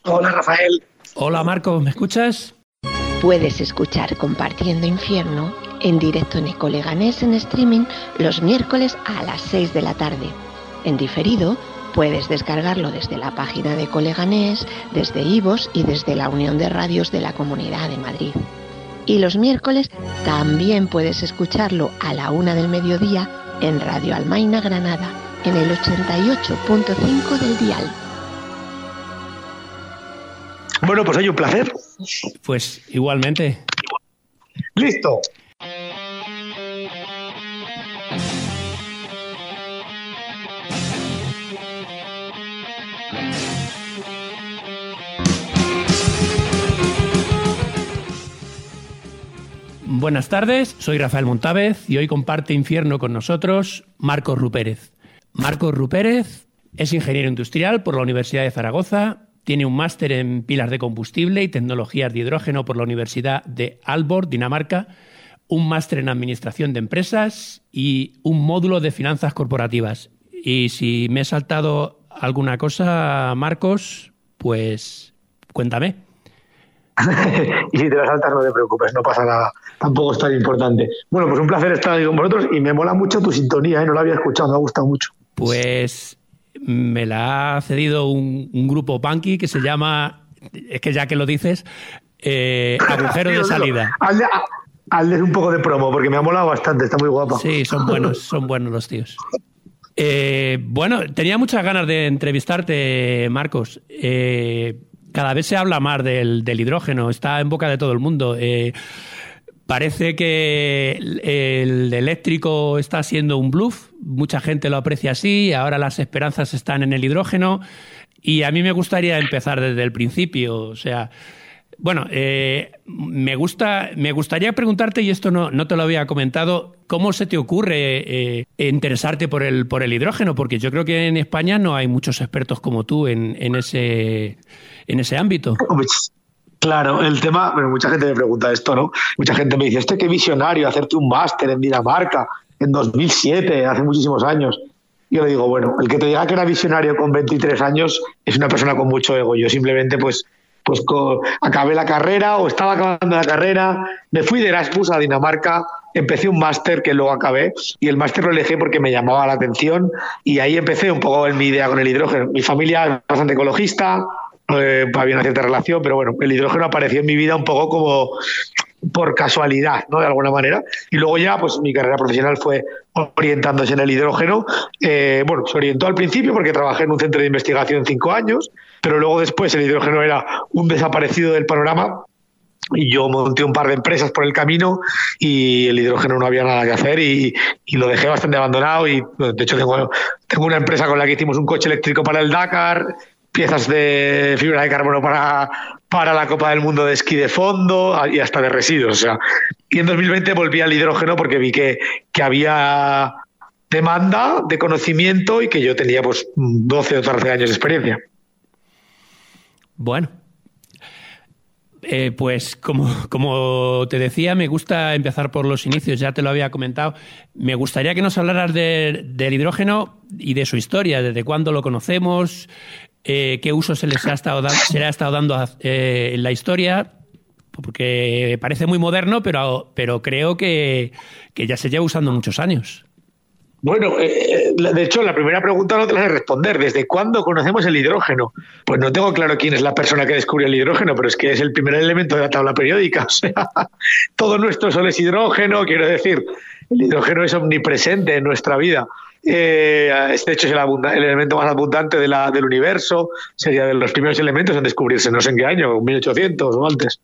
Hola, Rafael. Hola, Marco, ¿me escuchas? Puedes escuchar Compartiendo Infierno en directo en Eco Leganés en streaming los miércoles a las 6 de la tarde. En diferido, puedes descargarlo desde la página de Eco Leganés, desde iVoox y desde la Unión de Radios de la Comunidad de Madrid. Y los miércoles también puedes escucharlo a la 1 del mediodía en Radio Almaina Granada, en el 88.5 del dial. Bueno, pues hay un placer. Pues igualmente. ¡Listo! Buenas tardes, soy Rafael Montávez y hoy comparte infierno con nosotros Marcos Rupérez. Marcos Rupérez es ingeniero industrial por la Universidad de Zaragoza. Tiene un máster en pilas de combustible y tecnologías de hidrógeno por la Universidad de Aalborg, Dinamarca, un máster en administración de empresas y un módulo de finanzas corporativas. Y si me he saltado alguna cosa, Marcos, pues cuéntame. Y si te la saltas, no te preocupes, no pasa nada. Tampoco es tan importante. Bueno, pues un placer estar aquí con vosotros y me mola mucho tu sintonía, no la había escuchado, me ha gustado mucho. Pues me la ha cedido un grupo punky que se llama, es que ya que lo dices, Agujero de Salida. Hazles un poco de promo porque me ha molado bastante, está muy guapa. Sí, son buenos los tíos. Bueno, tenía muchas ganas de entrevistarte, Marcos. Cada vez se habla más del hidrógeno, está en boca de todo el mundo. Parece que el eléctrico está siendo un bluff, mucha gente lo aprecia así, ahora las esperanzas están en el hidrógeno y a mí me gustaría empezar desde el principio. O sea, bueno, me gustaría preguntarte, y esto no te lo había comentado, ¿cómo se te ocurre interesarte por el hidrógeno? Porque yo creo que en España no hay muchos expertos como tú en ese ámbito. Claro, el tema, bueno, mucha gente me pregunta esto, ¿no? Mucha gente me dice, qué visionario, hacerte un máster en Dinamarca en 2007, hace muchísimos años. Yo le digo, bueno, el que te diga que era visionario con 23 años es una persona con mucho ego. Yo simplemente, acabé la carrera o estaba acabando la carrera, me fui de Erasmus a Dinamarca, empecé un máster que luego acabé y el máster lo elegí porque me llamaba la atención y ahí empecé un poco en mi idea con el hidrógeno. Mi familia es bastante ecologista, había una cierta relación, pero bueno, el hidrógeno apareció en mi vida un poco como por casualidad, ¿no? De alguna manera. Y luego ya, pues mi carrera profesional fue orientándose en el hidrógeno. Se orientó al principio porque trabajé en un centro de investigación 5 años, pero luego después el hidrógeno era un desaparecido del panorama y yo monté un par de empresas por el camino y el hidrógeno no había nada que hacer y lo dejé bastante abandonado y de hecho tengo una empresa con la que hicimos un coche eléctrico para el Dakar, piezas de fibra de carbono para la Copa del Mundo de esquí de fondo y hasta de residuos. O sea, y en 2020 volví al hidrógeno porque vi que había demanda de conocimiento y que yo tenía 12 o 13 años de experiencia. Bueno, pues como te decía, me gusta empezar por los inicios, ya te lo había comentado. Me gustaría que nos hablaras del hidrógeno y de su historia, desde cuándo lo conocemos, qué uso se le ha estado dando en la historia, porque parece muy moderno, pero creo que ya se lleva usando muchos años. Bueno, de hecho, la primera pregunta no te la sé responder. ¿Desde cuándo conocemos el hidrógeno? Pues no tengo claro quién es la persona que descubrió el hidrógeno, pero es que es el primer elemento de la tabla periódica. O sea, todo nuestro Sol es hidrógeno, quiero decir, el hidrógeno es omnipresente en nuestra vida. De hecho, es el elemento más abundante del universo, sería de los primeros elementos en descubrirse, no sé en qué año, 1800 o antes.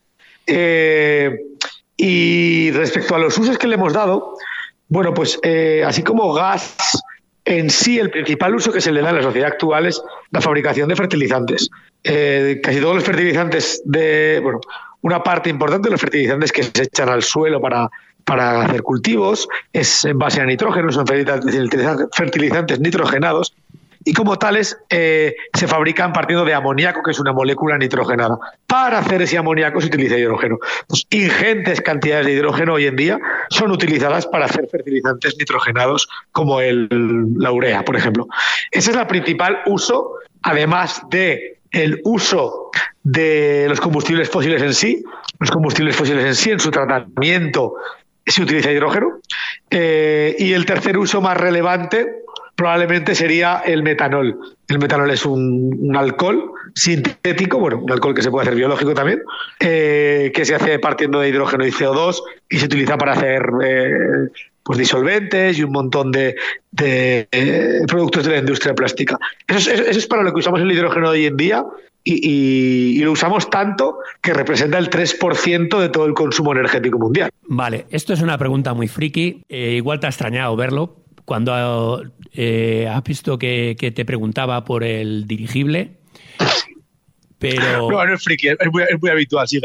Y respecto a los usos que le hemos dado, bueno, pues así como gas en sí, el principal uso que se le da en la sociedad actual es la fabricación de fertilizantes. Casi todos los fertilizantes una parte importante de los fertilizantes que se echan al suelo para hacer cultivos es en base a nitrógeno, son fertilizantes nitrogenados y como tales se fabrican partiendo de amoníaco, que es una molécula nitrogenada. Para hacer ese amoníaco se utiliza hidrógeno. Pues ingentes cantidades de hidrógeno hoy en día son utilizadas para hacer fertilizantes nitrogenados como la urea, por ejemplo. Ese es el principal uso, además de el uso de los combustibles fósiles en sí. Los combustibles fósiles en sí, en su tratamiento, se utiliza hidrógeno. Y el tercer uso más relevante probablemente sería el metanol. El metanol es un alcohol sintético, bueno, un alcohol que se puede hacer biológico también, que se hace partiendo de hidrógeno y CO2 y se utiliza para hacer pues disolventes y un montón de productos de la industria plástica. Eso es para lo que usamos el hidrógeno hoy en día y lo usamos tanto que representa el 3% de todo el consumo energético mundial. Vale, esto es una pregunta muy friki. Igual te ha extrañado verlo cuando has visto que te preguntaba por el dirigible. Pero, no es friki, es muy habitual, sigue.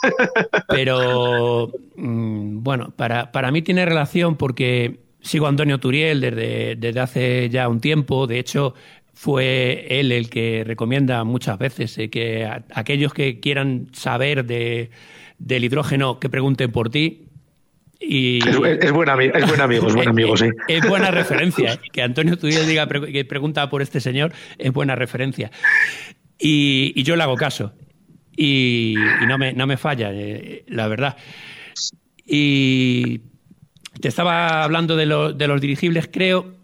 Pero, bueno, para mí tiene relación porque sigo a Antonio Turiel desde hace ya un tiempo. De hecho, fue él el que recomienda muchas veces que aquellos que quieran saber del hidrógeno que pregunten por ti. Y es buen amigo, sí. Es buena referencia. Que Antonio Turiel diga que pregunta por este señor es buena referencia. Y yo le hago caso. Y no me falla, la verdad. Y te estaba hablando de los dirigibles. Creo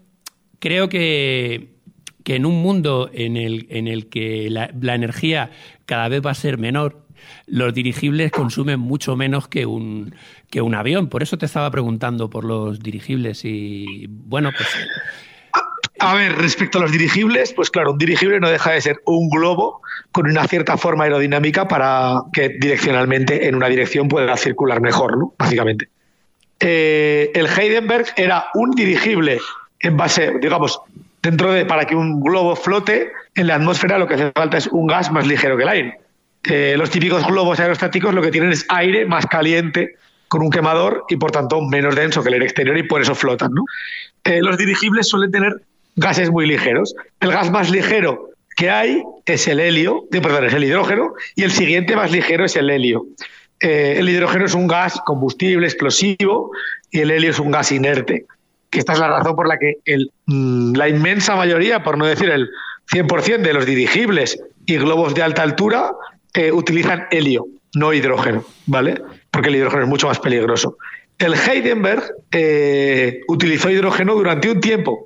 que en un mundo en el que la energía cada vez va a ser menor, los dirigibles consumen mucho menos que un avión. Por eso te estaba preguntando por los dirigibles. Y bueno, pues... A ver, respecto a los dirigibles, pues claro, un dirigible no deja de ser un globo con una cierta forma aerodinámica para que direccionalmente en una dirección pueda circular mejor, ¿no? Básicamente. El Heidenberg era un dirigible en base, digamos, para que un globo flote en la atmósfera lo que hace falta es un gas más ligero que el aire. Los típicos globos aerostáticos lo que tienen es aire más caliente con un quemador y por tanto menos denso que el aire exterior y por eso flotan, ¿no? Los dirigibles suelen tener gases muy ligeros. El gas más ligero que hay es es el hidrógeno, y el siguiente más ligero es el helio. El hidrógeno es un gas combustible, explosivo, y el helio es un gas inerte. Que esta es la razón por la que la inmensa mayoría, por no decir el 100% de los dirigibles y globos de alta altura utilizan helio, no hidrógeno, ¿vale? Porque el hidrógeno es mucho más peligroso. El Heidenberg utilizó hidrógeno durante un tiempo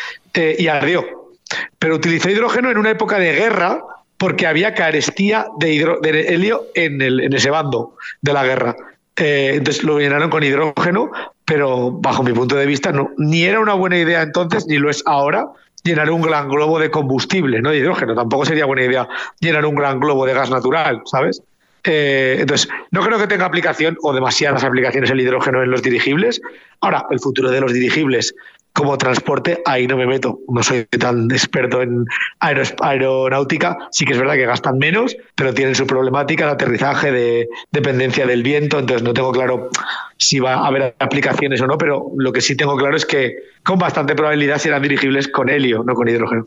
y ardió, pero utilizó hidrógeno en una época de guerra porque había carestía de helio en ese bando de la guerra. Entonces lo llenaron con hidrógeno, pero bajo mi punto de vista ni era una buena idea entonces ni lo es ahora llenar un gran globo de combustible, no de hidrógeno. Tampoco sería buena idea llenar un gran globo de gas natural, ¿sabes? Entonces no creo que tenga aplicación o demasiadas aplicaciones el hidrógeno en los dirigibles. Ahora, el futuro de los dirigibles como transporte, ahí no me meto. No soy tan experto en aeronáutica. Sí que es verdad que gastan menos, pero tienen su problemática de aterrizaje, de dependencia del viento. Entonces no tengo claro si va a haber aplicaciones o no, pero lo que sí tengo claro es que con bastante probabilidad serán dirigibles con helio, no con hidrógeno.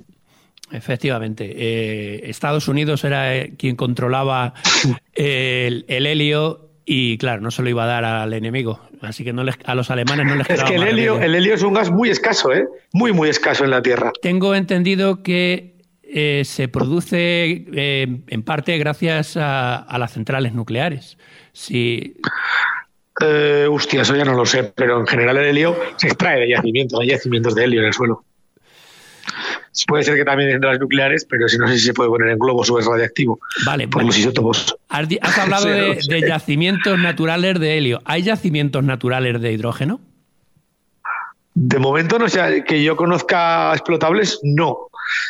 Efectivamente. Estados Unidos era quien controlaba el helio. Y claro, no se lo iba a dar al enemigo. Así que a los alemanes no les quedaba. Es que el helio es un gas muy escaso, muy, muy escaso en la Tierra. Tengo entendido que se produce en parte gracias a las centrales nucleares. Sí. Hostia, eso ya no lo sé, pero en general el helio se extrae de yacimientos. Hay yacimientos de helio en el suelo. Puede ser que también en las nucleares, pero no sé si se puede poner en globos o es radiactivo. Vale, por los isótopos. Has hablado de yacimientos naturales de helio. ¿Hay yacimientos naturales de hidrógeno? De momento, no sé, que yo conozca explotables, no.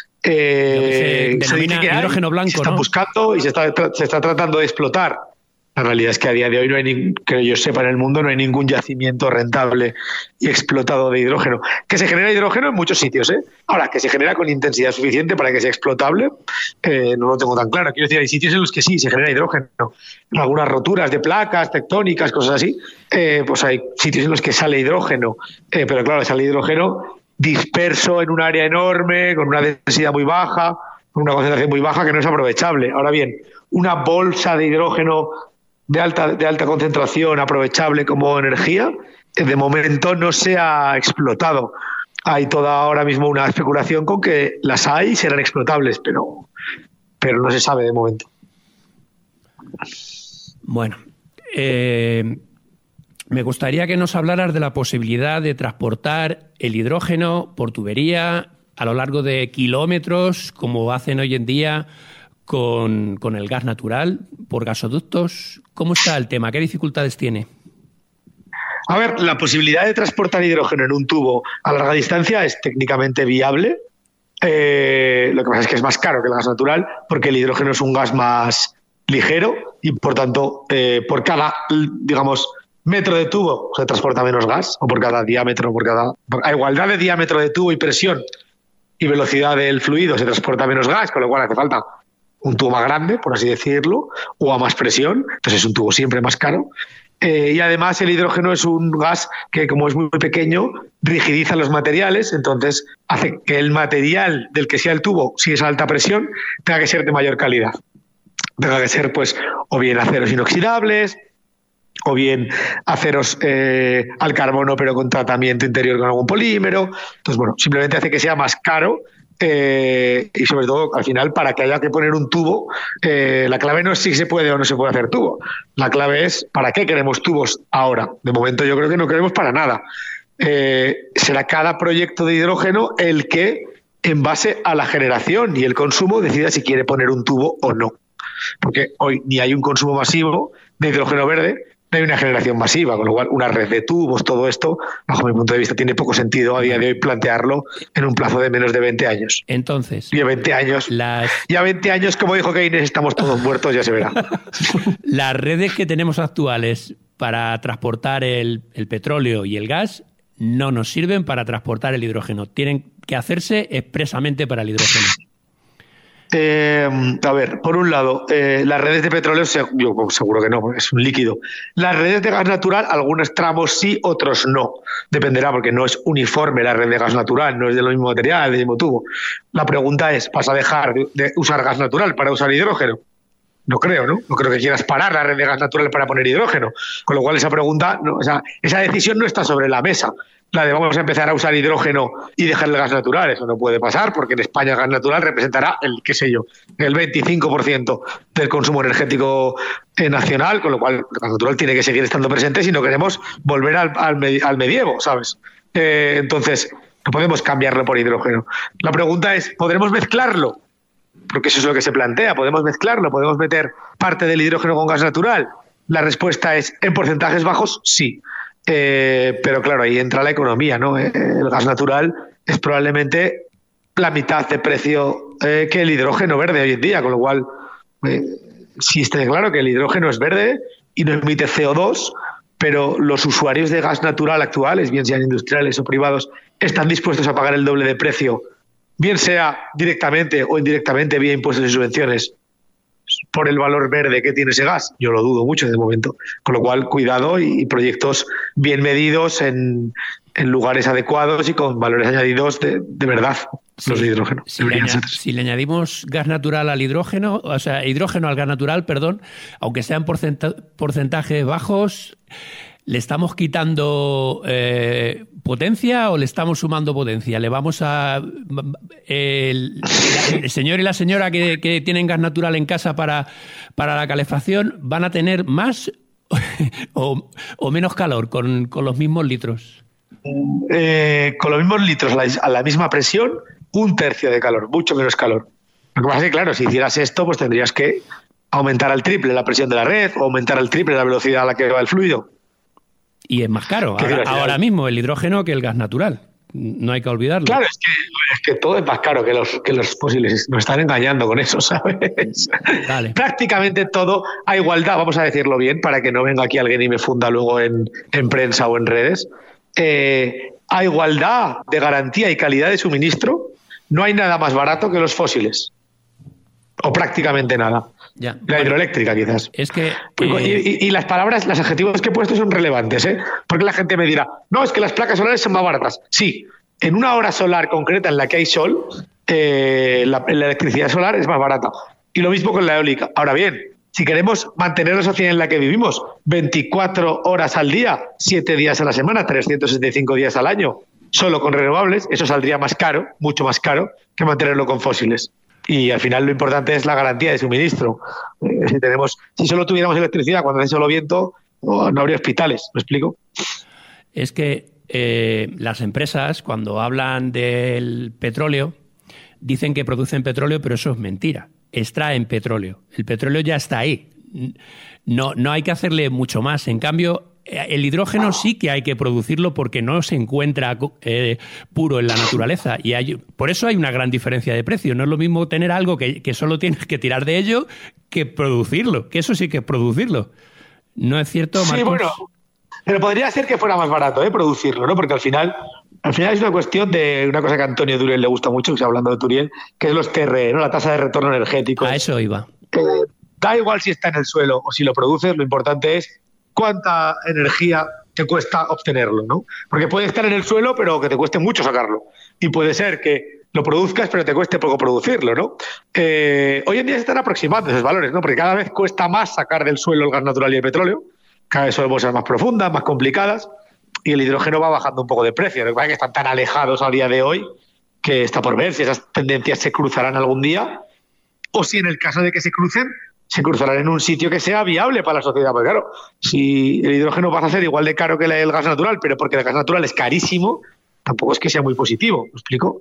Se denomina hidrógeno blanco, se está buscando y se está tratando de explotar. La realidad es que a día de hoy no hay, que yo sepa, en el mundo no hay ningún yacimiento rentable y explotado de hidrógeno. Que se genera hidrógeno en muchos sitios, ¿eh? Ahora, que se genera con intensidad suficiente para que sea explotable, no lo tengo tan claro. Quiero decir, hay sitios en los que sí se genera hidrógeno. En algunas roturas de placas tectónicas, cosas así, pues hay sitios en los que sale hidrógeno. Pero claro, sale hidrógeno disperso en un área enorme, con una densidad muy baja, con una concentración muy baja que no es aprovechable. Ahora bien, una bolsa de hidrógeno de alta concentración aprovechable como energía, de momento no se ha explotado. Hay ahora mismo una especulación con que las hay y serán explotables, pero no se sabe de momento. Bueno, me gustaría que nos hablaras de la posibilidad de transportar el hidrógeno por tubería a lo largo de kilómetros, como hacen hoy en día con el gas natural, por gasoductos. ¿Cómo está el tema? ¿Qué dificultades tiene? A ver, la posibilidad de transportar hidrógeno en un tubo a larga distancia es técnicamente viable. Lo que pasa es que es más caro que el gas natural porque el hidrógeno es un gas más ligero y, por tanto, por cada, digamos, metro de tubo se transporta menos gas, o por cada diámetro, a igualdad de diámetro de tubo y presión y velocidad del fluido se transporta menos gas, con lo cual hace falta un tubo más grande, por así decirlo, o a más presión, entonces es un tubo siempre más caro. Y además el hidrógeno es un gas que, como es muy pequeño, rigidiza los materiales, entonces hace que el material del que sea el tubo, si es a alta presión, tenga que ser de mayor calidad. Tenga que ser, pues, o bien aceros inoxidables, o bien aceros al carbono pero con tratamiento interior con algún polímero. Entonces, bueno, simplemente hace que sea más caro y sobre todo, al final, para que haya que poner un tubo, la clave no es si se puede o no se puede hacer tubo. La clave es ¿para qué queremos tubos ahora? De momento yo creo que no queremos para nada. Será cada proyecto de hidrógeno el que, en base a la generación y el consumo, decida si quiere poner un tubo o no. Porque hoy ni hay un consumo masivo de hidrógeno verde, hay una generación masiva, con lo cual una red de tubos, todo esto, bajo mi punto de vista, tiene poco sentido a día de hoy plantearlo en un plazo de menos de 20 años. Entonces, y a 20 años, ya 20 años, como dijo Keynes, estamos todos muertos, ya se verá. Las redes que tenemos actuales para transportar el petróleo y el gas no nos sirven para transportar el hidrógeno. Tienen que hacerse expresamente para el hidrógeno. A ver, por un lado, las redes de petróleo, yo seguro que no, porque es un líquido. Las redes de gas natural, algunos tramos sí, otros no. Dependerá, porque no es uniforme la red de gas natural, no es del mismo material, del mismo tubo. La pregunta es, ¿vas a dejar de usar gas natural para usar hidrógeno? No creo, ¿no? No creo que quieras parar la red de gas natural para poner hidrógeno. Con lo cual esa pregunta, no, esa decisión no está sobre la mesa. La de vamos a empezar a usar hidrógeno y dejar el gas natural, eso no puede pasar porque en España el gas natural representará el 25% del consumo energético nacional, con lo cual el gas natural tiene que seguir estando presente si no queremos volver al medievo, ¿sabes? Entonces, no podemos cambiarlo por hidrógeno. La pregunta es, ¿podremos mezclarlo? Porque eso es lo que se plantea, ¿podemos mezclarlo? ¿Podemos meter parte del hidrógeno con gas natural? La respuesta es, en porcentajes bajos, sí. Pero claro, ahí entra la economía, ¿no? El gas natural es probablemente la mitad de precio que el hidrógeno verde hoy en día, con lo cual sí está claro que el hidrógeno es verde y no emite CO2, pero los usuarios de gas natural actuales, bien sean industriales o privados, están dispuestos a pagar el doble de precio, bien sea directamente o indirectamente vía impuestos y subvenciones, por el valor verde que tiene ese gas. Yo lo dudo mucho de momento. Con lo cual, cuidado y proyectos bien medidos en lugares adecuados y con valores añadidos de verdad, sí, los de hidrógeno. Si le añadimos gas natural al hidrógeno, o sea, hidrógeno al gas natural, perdón, aunque sean porcentajes bajos, ¿le estamos quitando potencia o le estamos sumando potencia? ¿Le vamos a... el señor y la señora que tienen gas natural en casa para la calefacción van a tener más o menos calor con los mismos litros? Con los mismos litros a la misma presión, 1/3 de calor, mucho menos calor. Lo que pasa es que, claro, si hicieras esto, pues tendrías que aumentar al triple la presión de la red o aumentar al triple la velocidad a la que va el fluido. Y es más caro ahora mismo el hidrógeno que el gas natural. No hay que olvidarlo. Claro, es que todo es más caro que los fósiles. Nos están engañando con eso, ¿sabes? Vale. Prácticamente todo a igualdad, vamos a decirlo bien, para que no venga aquí alguien y me funda luego en prensa o en redes. A igualdad de garantía y calidad de suministro, no hay nada más barato que los fósiles. O prácticamente nada. Ya. La hidroeléctrica, quizás. Es que y las palabras, los adjetivos que he puesto son relevantes, ¿eh? Porque la gente me dirá, no, es que las placas solares son más baratas. Sí, en una hora solar concreta en la que hay sol, la electricidad solar es más barata. Y lo mismo con la eólica. Ahora bien, si queremos mantener la sociedad en la que vivimos 24 horas al día, 7 días a la semana, 365 días al año, solo con renovables, eso saldría más caro, mucho más caro, que mantenerlo con fósiles. Y al final lo importante es la garantía de suministro. Si solo tuviéramos electricidad cuando hace solo viento, no habría hospitales, ¿me explico? Es que las empresas, cuando hablan del petróleo, dicen que producen petróleo, pero eso es mentira. Extraen petróleo. El petróleo ya está ahí. No hay que hacerle mucho más. En cambio, el hidrógeno sí que hay que producirlo porque no se encuentra puro en la naturaleza. Y por eso hay una gran diferencia de precio. No es lo mismo tener algo que solo tienes que tirar de ello que producirlo. Que eso sí que es producirlo. ¿No es cierto, Marcos? Sí, bueno, pero podría ser que fuera más barato producirlo, ¿no? Porque al final es una cuestión de una cosa que a Antonio Turiel le gusta mucho, que está hablando de Turiel, que es los TRE, ¿no? La tasa de retorno energético. A eso iba. Da igual si está en el suelo o si lo produces, lo importante es cuánta energía te cuesta obtenerlo, ¿no? Porque puede estar en el suelo, pero que te cueste mucho sacarlo. Y puede ser que lo produzcas, pero te cueste poco producirlo, ¿no? Hoy en día se están aproximando esos valores, ¿no? Porque cada vez cuesta más sacar del suelo el gas natural y el petróleo. Cada vez son bolsas más profundas, más complicadas, y el hidrógeno va bajando un poco de precio. Lo que pasa es que están tan alejados a día de hoy que está por ver si esas tendencias se cruzarán algún día, o si en el caso de que se crucen, se cruzarán en un sitio que sea viable para la sociedad. Porque claro, si el hidrógeno pasa a ser igual de caro que el gas natural, pero porque el gas natural es carísimo, tampoco es que sea muy positivo, ¿me explico?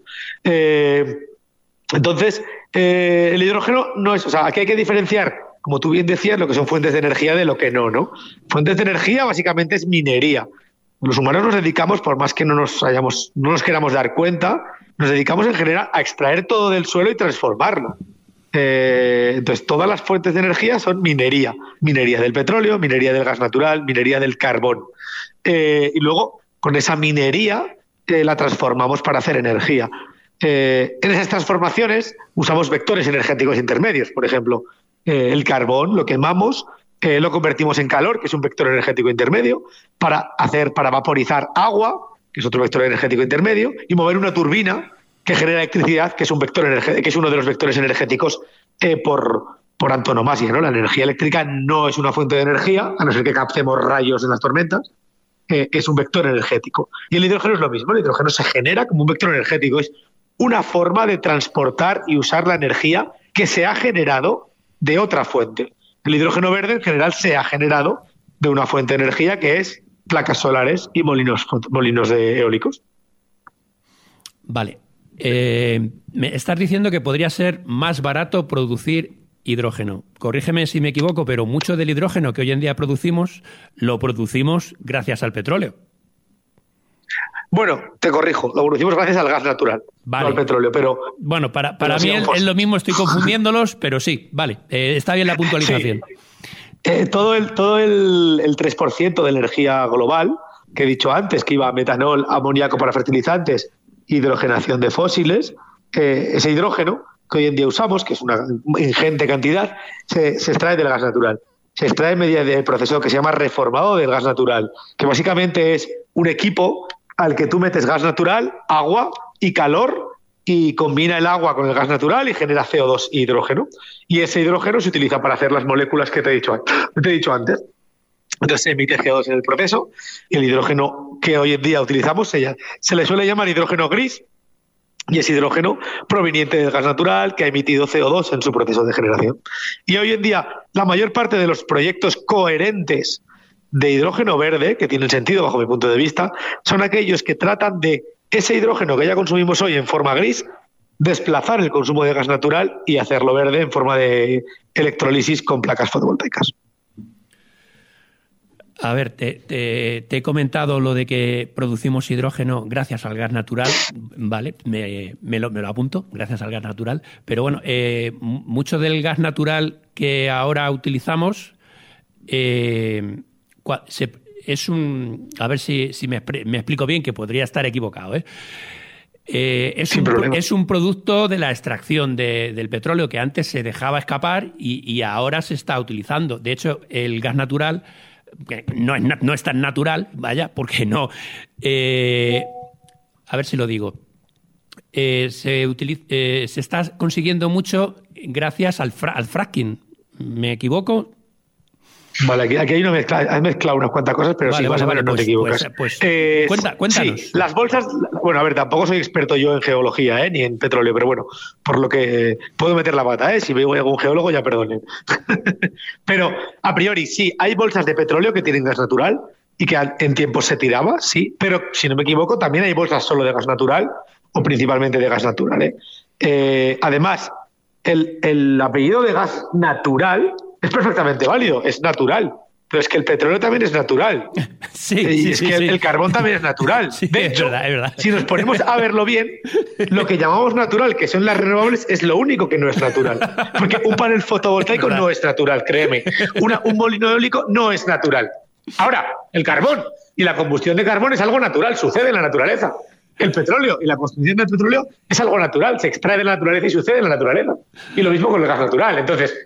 Entonces, el hidrógeno no es... O sea, aquí hay que diferenciar, como tú bien decías, lo que son fuentes de energía de lo que no. Fuentes de energía básicamente es minería. Los humanos nos dedicamos, por más que no nos queramos dar cuenta, nos dedicamos en general a extraer todo del suelo y transformarlo. Entonces, todas las fuentes de energía son minería. Minería del petróleo, minería del gas natural, minería del carbón. Y luego, con esa minería, la transformamos para hacer energía. En esas transformaciones usamos vectores energéticos intermedios. Por ejemplo, el carbón lo quemamos, lo convertimos en calor, que es un vector energético intermedio, para vaporizar agua, que es otro vector energético intermedio, y mover una turbina que genera electricidad, que es un vector que es uno de los vectores energéticos por antonomasia, ¿no? La energía eléctrica no es una fuente de energía, a no ser que captemos rayos en las tormentas, es un vector energético. Y el hidrógeno es lo mismo, el hidrógeno se genera como un vector energético, es una forma de transportar y usar la energía que se ha generado de otra fuente. El hidrógeno verde en general se ha generado de una fuente de energía que es placas solares y molinos eólicos. Vale. Me estás diciendo que podría ser más barato producir hidrógeno. Corrígeme si me equivoco, pero mucho del hidrógeno que hoy en día producimos, lo producimos gracias al petróleo. Bueno, te corrijo, lo producimos gracias al gas natural, vale. No al petróleo, pero... Bueno, para mí es lo mismo, estoy confundiéndolos, pero sí, vale, está bien la puntualización. Sí. Todo el 3% de la energía global, que he dicho antes, que iba a metanol, amoníaco para fertilizantes, hidrogenación de fósiles, ese hidrógeno que hoy en día usamos, que es una ingente cantidad, se extrae del gas natural. Se extrae mediante el proceso que se llama reformado del gas natural, que básicamente es un equipo al que tú metes gas natural, agua y calor, y combina el agua con el gas natural y genera CO2 y hidrógeno. Y ese hidrógeno se utiliza para hacer las moléculas que te he dicho antes. Entonces se emite CO2 en el proceso y el hidrógeno que hoy en día utilizamos se le suele llamar hidrógeno gris, y es hidrógeno proveniente del gas natural que ha emitido CO2 en su proceso de generación. Y hoy en día la mayor parte de los proyectos coherentes de hidrógeno verde, que tienen sentido bajo mi punto de vista, son aquellos que tratan de ese hidrógeno que ya consumimos hoy en forma gris, desplazar el consumo de gas natural y hacerlo verde en forma de electrólisis con placas fotovoltaicas. A ver, te he comentado lo de que producimos hidrógeno gracias al gas natural, vale, me lo apunto, gracias al gas natural, pero bueno, mucho del gas natural que ahora utilizamos a ver si me explico bien, que podría estar equivocado, es un producto de la extracción del petróleo que antes se dejaba escapar y ahora se está utilizando. De hecho, el gas natural que no es tan natural, vaya, porque no. A ver si lo digo. Se está consiguiendo mucho gracias al fracking. ¿Me equivoco? Vale, aquí hay una mezcla, has mezclado unas cuantas cosas, pero vale, sí, más o menos no te equivocas. Cuéntanos. Sí, las bolsas, bueno, a ver, tampoco soy experto yo en geología, ni en petróleo, pero bueno, por lo que puedo meter la pata, si veo algún geólogo ya perdonen. Pero a priori sí, hay bolsas de petróleo que tienen gas natural y que en tiempos se tiraba, sí, pero si no me equivoco también hay bolsas solo de gas natural o principalmente de gas natural. Además, el apellido de gas natural es perfectamente válido, es natural. Pero es que el petróleo también es natural. El carbón también es natural. Sí, de hecho, es verdad. si nos ponemos a verlo bien, lo que llamamos natural, que son las renovables, es lo único que no es natural. Porque un panel fotovoltaico no es natural, créeme. Un molino eólico no es natural. Ahora, el carbón y la combustión de carbón es algo natural, sucede en la naturaleza. El petróleo y la construcción del petróleo es algo natural, se extrae de la naturaleza y sucede en la naturaleza. Y lo mismo con el gas natural. Entonces,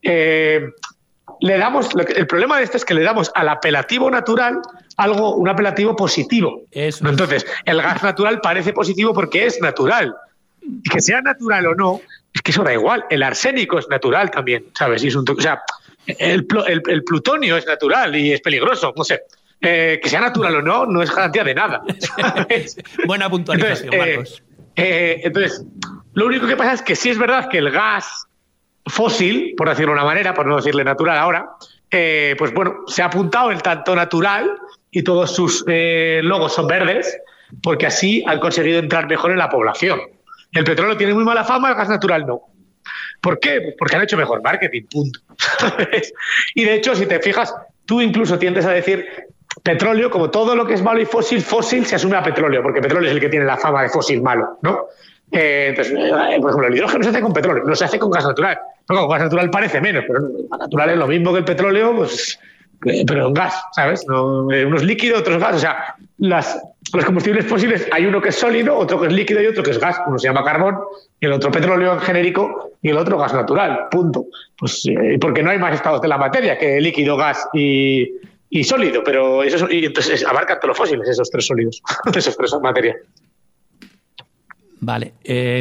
el problema de esto es que le damos al apelativo natural un apelativo positivo. Eso. Entonces, el gas natural parece positivo porque es natural. Y que sea natural o no, es que eso da igual. El arsénico es natural también, ¿sabes? Y el plutonio es natural y es peligroso, no sé. Que sea natural o no, no es garantía de nada. Buena puntualización, Marcos. Entonces, lo único que pasa es que sí es verdad que el gas fósil, por decirlo de una manera, por no decirle natural ahora, pues bueno, se ha apuntado el tanto natural y todos sus logos son verdes, porque así han conseguido entrar mejor en la población. El petróleo tiene muy mala fama, el gas natural no. ¿Por qué? Pues porque han hecho mejor marketing, punto. Y de hecho, si te fijas, tú incluso tiendes a decir petróleo, como todo lo que es malo y fósil se asume a petróleo, porque petróleo es el que tiene la fama de fósil malo, ¿no? Entonces, por ejemplo, el hidrógeno se hace con petróleo, no se hace con gas natural. Con gas natural parece menos, pero el gas natural es lo mismo que el petróleo, pues, pero en gas, ¿sabes? No, unos líquidos, otros gas. O sea, los combustibles fósiles, hay uno que es sólido, otro que es líquido y otro que es gas. Uno se llama carbón, y el otro petróleo en genérico y el otro gas natural, punto. Pues porque no hay más estados de la materia que líquido, gas y sólido, pero y entonces abarcan todos los fósiles, esos tres sólidos, esos tres materias. Vale.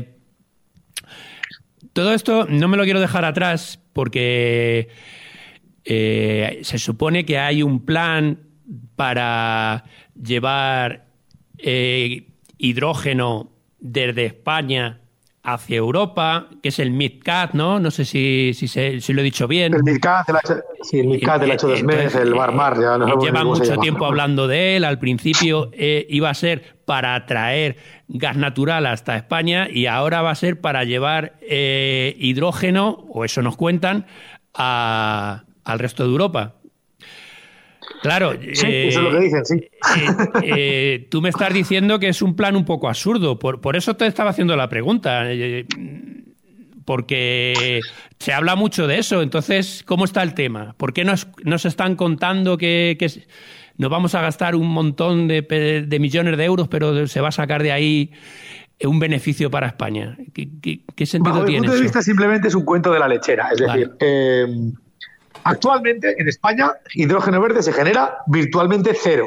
Todo esto no me lo quiero dejar atrás porque se supone que hay un plan para llevar hidrógeno desde España hacia Europa, que es el MidCat, ¿no? No sé si lo he dicho bien. El MidCat, el H2Med, el Barmar, ya no lleva mucho tiempo hablando de él. Al principio iba a ser para traer gas natural hasta España y ahora va a ser para llevar hidrógeno, o eso nos cuentan, al resto de Europa. Claro, sí, eso es lo que dicen, sí. Tú me estás diciendo que es un plan un poco absurdo, por eso te estaba haciendo la pregunta, porque se habla mucho de eso. Entonces, ¿cómo está el tema? ¿Por qué nos están contando que nos vamos a gastar un montón de millones de euros, pero se va a sacar de ahí un beneficio para España? ¿Qué sentido tiene eso? Bajo mi punto de vista, simplemente es un cuento de la lechera, es decir... Actualmente, en España, hidrógeno verde se genera virtualmente cero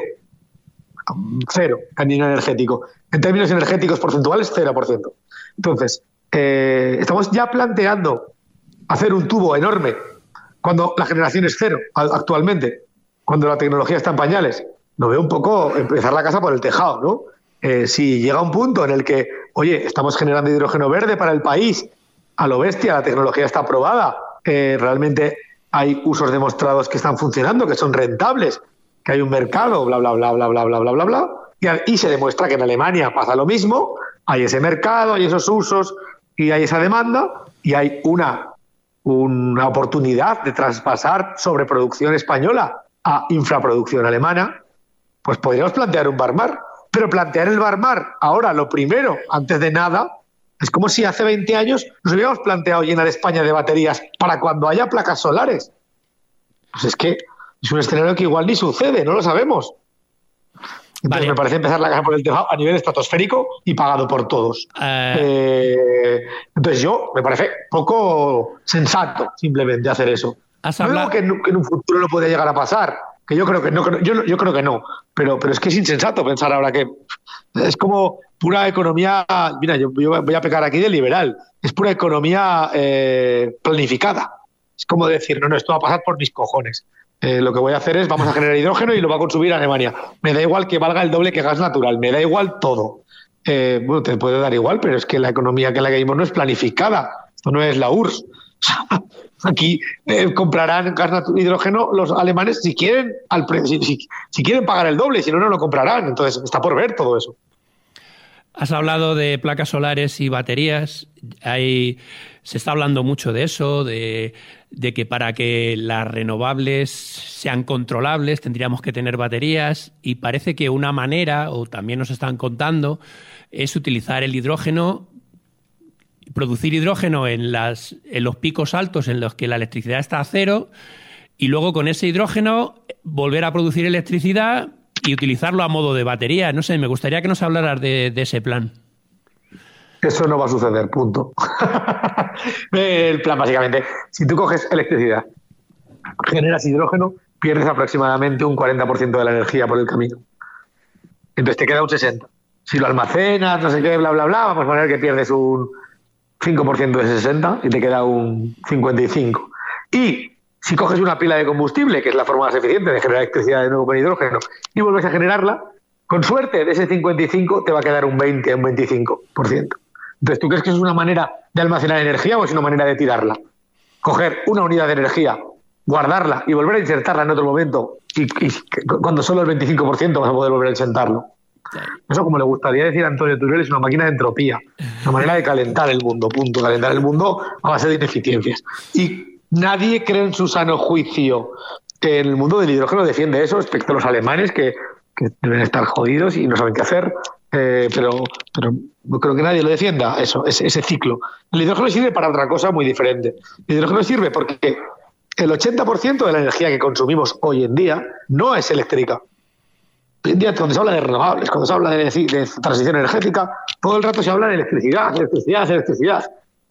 a nivel energético. En términos energéticos porcentuales, 0%. Entonces, estamos ya planteando hacer un tubo enorme cuando la generación es cero actualmente, cuando la tecnología está en pañales. Lo veo un poco empezar la casa por el tejado, ¿no? Si llega un punto en el que, oye, estamos generando hidrógeno verde para el país, a lo bestia, la tecnología está aprobada, realmente... hay usos demostrados que están funcionando, que son rentables, que hay un mercado, bla, bla, bla, bla, bla, bla, bla, bla, bla. Y se demuestra que en Alemania pasa lo mismo, hay ese mercado, hay esos usos y hay esa demanda y hay una oportunidad de traspasar sobreproducción española a infraproducción alemana. Pues podríamos plantear un Barmar, pero plantear el Barmar ahora, lo primero, antes de nada... Es como si hace 20 años nos hubiéramos planteado llenar España de baterías para cuando haya placas solares. Pues es que es un escenario que igual ni sucede, no lo sabemos. Entonces me parece empezar la casa por el tejado a nivel estratosférico y pagado por todos. Entonces me parece poco sensato simplemente hacer eso. No digo que en un futuro no puede llegar a pasar, que yo creo que no, yo creo que no, pero es que es insensato pensar ahora que es como pura economía, mira, yo voy a pecar aquí de liberal, es pura economía planificada. Es como decir, no, esto va a pasar por mis cojones. Lo que voy a hacer es, vamos a generar hidrógeno y lo va a consumir Alemania. Me da igual que valga el doble que gas natural, me da igual todo. Bueno, te puede dar igual, pero es que la economía que la que vimos no es planificada. Esto no es la URSS. Aquí comprarán hidrógeno los alemanes si quieren si quieren pagar el doble, si no, no lo comprarán. Entonces, está por ver todo eso. Has hablado de placas solares y baterías. Se está hablando mucho de eso, de que para que las renovables sean controlables tendríamos que tener baterías, y parece que una manera, o también nos están contando, es utilizar el hidrógeno, producir hidrógeno en los picos altos en los que la electricidad está a cero, y luego con ese hidrógeno volver a producir electricidad y utilizarlo a modo de batería. No sé, me gustaría que nos hablaras de ese plan. Eso no va a suceder, punto. El plan, básicamente, si tú coges electricidad, generas hidrógeno, pierdes aproximadamente un 40% de la energía por el camino. Entonces te queda un 60%. Si lo almacenas, no sé qué, bla, bla, bla, vamos a poner que pierdes un 5% de ese 60 y te queda un 55%. Y si coges una pila de combustible, que es la forma más eficiente de generar electricidad de nuevo con hidrógeno, y vuelves a generarla, con suerte de ese 55 te va a quedar un 20 o un 25%. Entonces, ¿tú crees que es una manera de almacenar energía o es una manera de tirarla? Coger una unidad de energía, guardarla y volver a insertarla en otro momento, y cuando solo el 25% vas a poder volver a insertarlo. Eso, como le gustaría decir a Antonio Turel, es una máquina de entropía, una manera de calentar el mundo, punto. Calentar el mundo a base de ineficiencias. Y nadie cree en su sano juicio que el mundo del hidrógeno defiende eso, excepto los alemanes que deben estar jodidos y no saben qué hacer, pero no creo que nadie lo defienda, ese ciclo. El hidrógeno sirve para otra cosa muy diferente. El hidrógeno sirve porque el 80% de la energía que consumimos hoy en día no es eléctrica. Hoy en día, cuando se habla de renovables, cuando se habla de transición energética, todo el rato se habla de electricidad.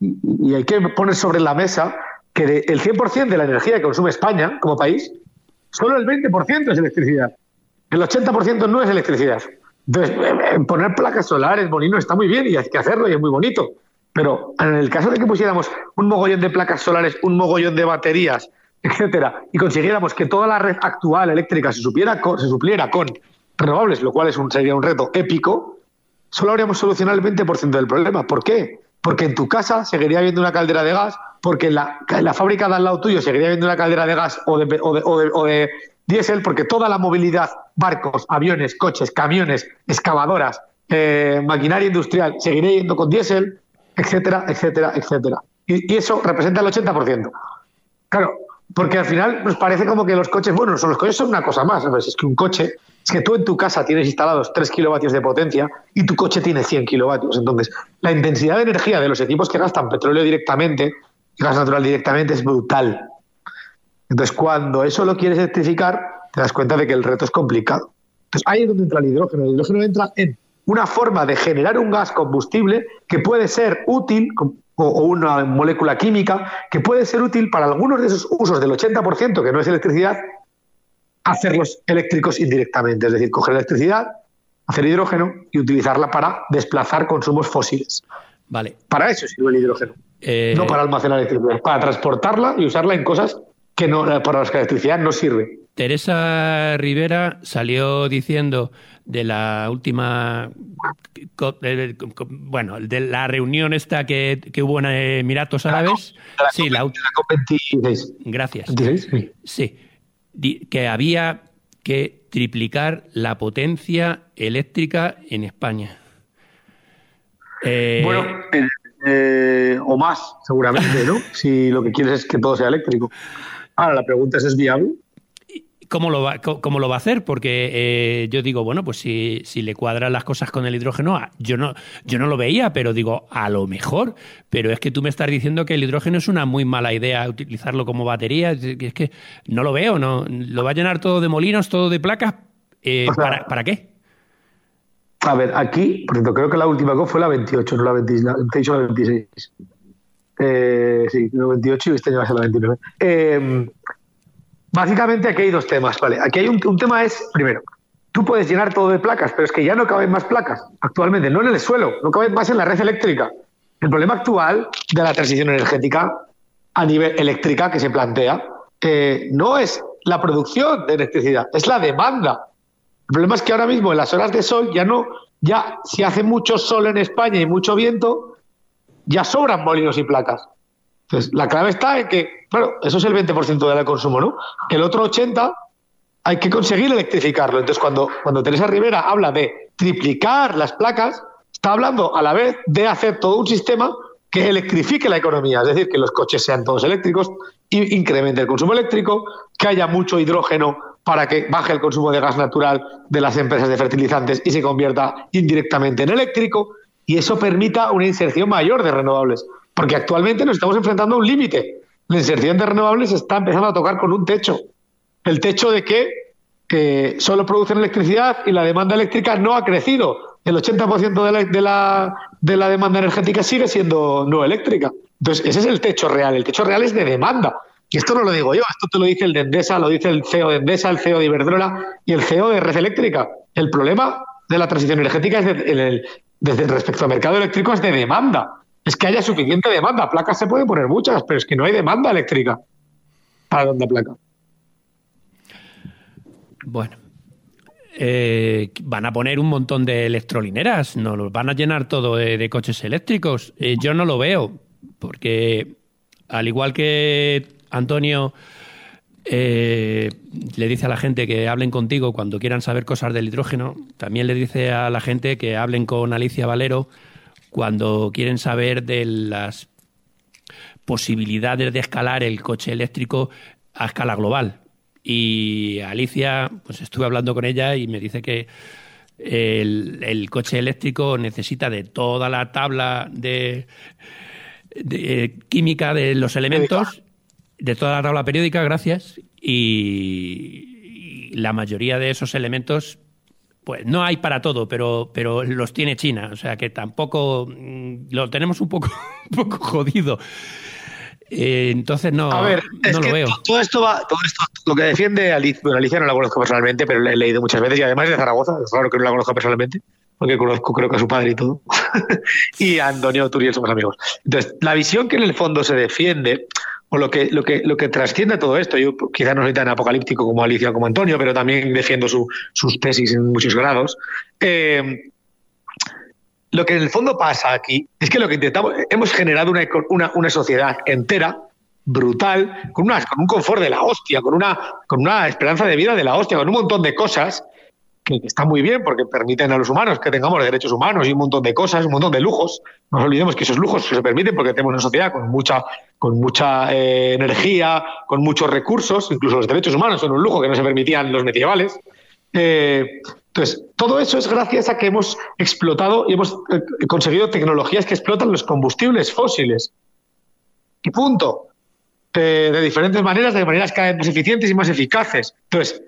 Y hay que poner sobre la mesa que el 100% de la energía que consume España como país, solo el 20% es electricidad. El 80% no es electricidad. Entonces, poner placas solares, molinos, está muy bien y hay que hacerlo y es muy bonito. Pero en el caso de que pusiéramos un mogollón de placas solares, un mogollón de baterías, etcétera, y consiguiéramos que toda la red actual eléctrica se supliera con renovables, lo cual sería un reto épico, solo habríamos solucionado el 20% del problema. ¿Por qué? Porque en tu casa seguiría habiendo una caldera de gas, porque en la fábrica de al lado tuyo seguiría habiendo una caldera de gas o de diésel, porque toda la movilidad, barcos, aviones, coches, camiones, excavadoras, maquinaria industrial, seguiría yendo con diésel, etcétera, etcétera, etcétera. Y eso representa el 80%. Claro, porque al final nos parece como que los coches, bueno, los coches son una cosa más, ¿sabes? Es que un coche, es que tú en tu casa tienes instalados 3 kilovatios de potencia y tu coche tiene 100 kilovatios. Entonces, la intensidad de energía de los equipos que gastan petróleo directamente, gas natural directamente, es brutal. Entonces, cuando eso lo quieres electrificar, te das cuenta de que el reto es complicado. Entonces, ahí es donde entra el hidrógeno. El hidrógeno entra en una forma de generar un gas combustible que puede ser útil, o una molécula química, que puede ser útil para algunos de esos usos del 80%, que no es electricidad, hacerlos eléctricos indirectamente. Es decir, coger electricidad, hacer hidrógeno y utilizarla para desplazar consumos fósiles. Vale. Para eso sirve el hidrógeno. No para almacenar electricidad, para transportarla y usarla en cosas que para las que la electricidad no sirve. Teresa Rivera salió diciendo de la última, de la reunión esta que hubo en Emiratos Árabes. Sí, la COP26. Gracias. 26, sí, que había que triplicar la potencia eléctrica en España. O más, seguramente, ¿no? Si lo que quieres es que todo sea eléctrico. Ahora, la pregunta es viable? ¿Cómo lo va a hacer? Porque yo digo, bueno, pues si le cuadran las cosas con el hidrógeno, yo no lo veía, pero digo, a lo mejor. Pero es que tú me estás diciendo que el hidrógeno es una muy mala idea utilizarlo como batería. Es que no lo veo, ¿no? Lo va a llenar todo de molinos, todo de placas. ¿Para qué? A ver, aquí, por cierto, creo que la última COP fue la 28, no la 28 o la 26. Sí, la 28 y este año va a ser la 29. Básicamente aquí hay dos temas, ¿vale? Aquí hay un tema es, primero, tú puedes llenar todo de placas, pero es que ya no caben más placas actualmente, no en el suelo, no caben más en la red eléctrica. El problema actual de la transición energética a nivel eléctrica que se plantea no es la producción de electricidad, es la demanda. El problema es que ahora mismo en las horas de sol ya si hace mucho sol en España y mucho viento, ya sobran molinos y placas. Entonces, la clave está en que, claro, eso es el 20% del consumo, ¿no? El otro 80% hay que conseguir electrificarlo. Entonces, cuando Teresa Rivera habla de triplicar las placas, está hablando a la vez de hacer todo un sistema que electrifique la economía, es decir, que los coches sean todos eléctricos, incremente el consumo eléctrico, que haya mucho hidrógeno para que baje el consumo de gas natural de las empresas de fertilizantes y se convierta indirectamente en eléctrico, y eso permita una inserción mayor de renovables, porque actualmente nos estamos enfrentando a un límite. La inserción de renovables está empezando a tocar con un techo, el techo de que solo producen electricidad y la demanda eléctrica no ha crecido. El 80% de la demanda energética sigue siendo no eléctrica. Entonces, ese es el techo real. El techo real es de demanda. Y esto no lo digo yo, esto te lo dice el de Endesa, lo dice el CEO de Endesa, el CEO de Iberdrola y el CEO de Red Eléctrica. El problema de la transición energética es desde respecto al mercado eléctrico es de demanda. Es que haya suficiente demanda. Placas se pueden poner muchas, pero es que no hay demanda eléctrica para donde placa. Bueno, van a poner un montón de electrolineras, nos los van a llenar todo de coches eléctricos. Yo no lo veo, porque al igual que Antonio le dice a la gente que hablen contigo cuando quieran saber cosas del hidrógeno, también le dice a la gente que hablen con Alicia Valero cuando quieren saber de las posibilidades de escalar el coche eléctrico a escala global. Y Alicia, pues estuve hablando con ella y me dice que el coche eléctrico necesita de toda la tabla de química de los elementos, de toda la tabla periódica, gracias, y la mayoría de esos elementos, pues no hay para todo, pero los tiene China, o sea que tampoco lo tenemos un poco jodido. Entonces no, a ver, no lo veo. Todo esto, lo que defiende Alicia, bueno, Alicia no la conozco personalmente, pero la he leído muchas veces y además es de Zaragoza, es raro que no la conozca personalmente, porque conozco creo que a su padre y todo, y a Antonio Turiel somos amigos. Entonces, la visión que en el fondo se defiende, o lo que trasciende todo esto, yo quizás no soy tan apocalíptico como Alicia o como Antonio, pero también defiendo sus tesis en muchos grados. Lo que en el fondo pasa aquí es que lo que hemos generado una sociedad entera, brutal, con un confort de la hostia, con una esperanza de vida de la hostia, con un montón de cosas que están muy bien porque permiten a los humanos que tengamos derechos humanos y un montón de cosas, un montón de lujos. No nos olvidemos que esos lujos se permiten porque tenemos una sociedad con mucha energía, con muchos recursos, incluso los derechos humanos son un lujo que no se permitían los medievales. Entonces, todo eso es gracias a que hemos explotado y hemos conseguido tecnologías que explotan los combustibles fósiles. Y punto. De diferentes maneras, de maneras cada vez más eficientes y más eficaces. Entonces,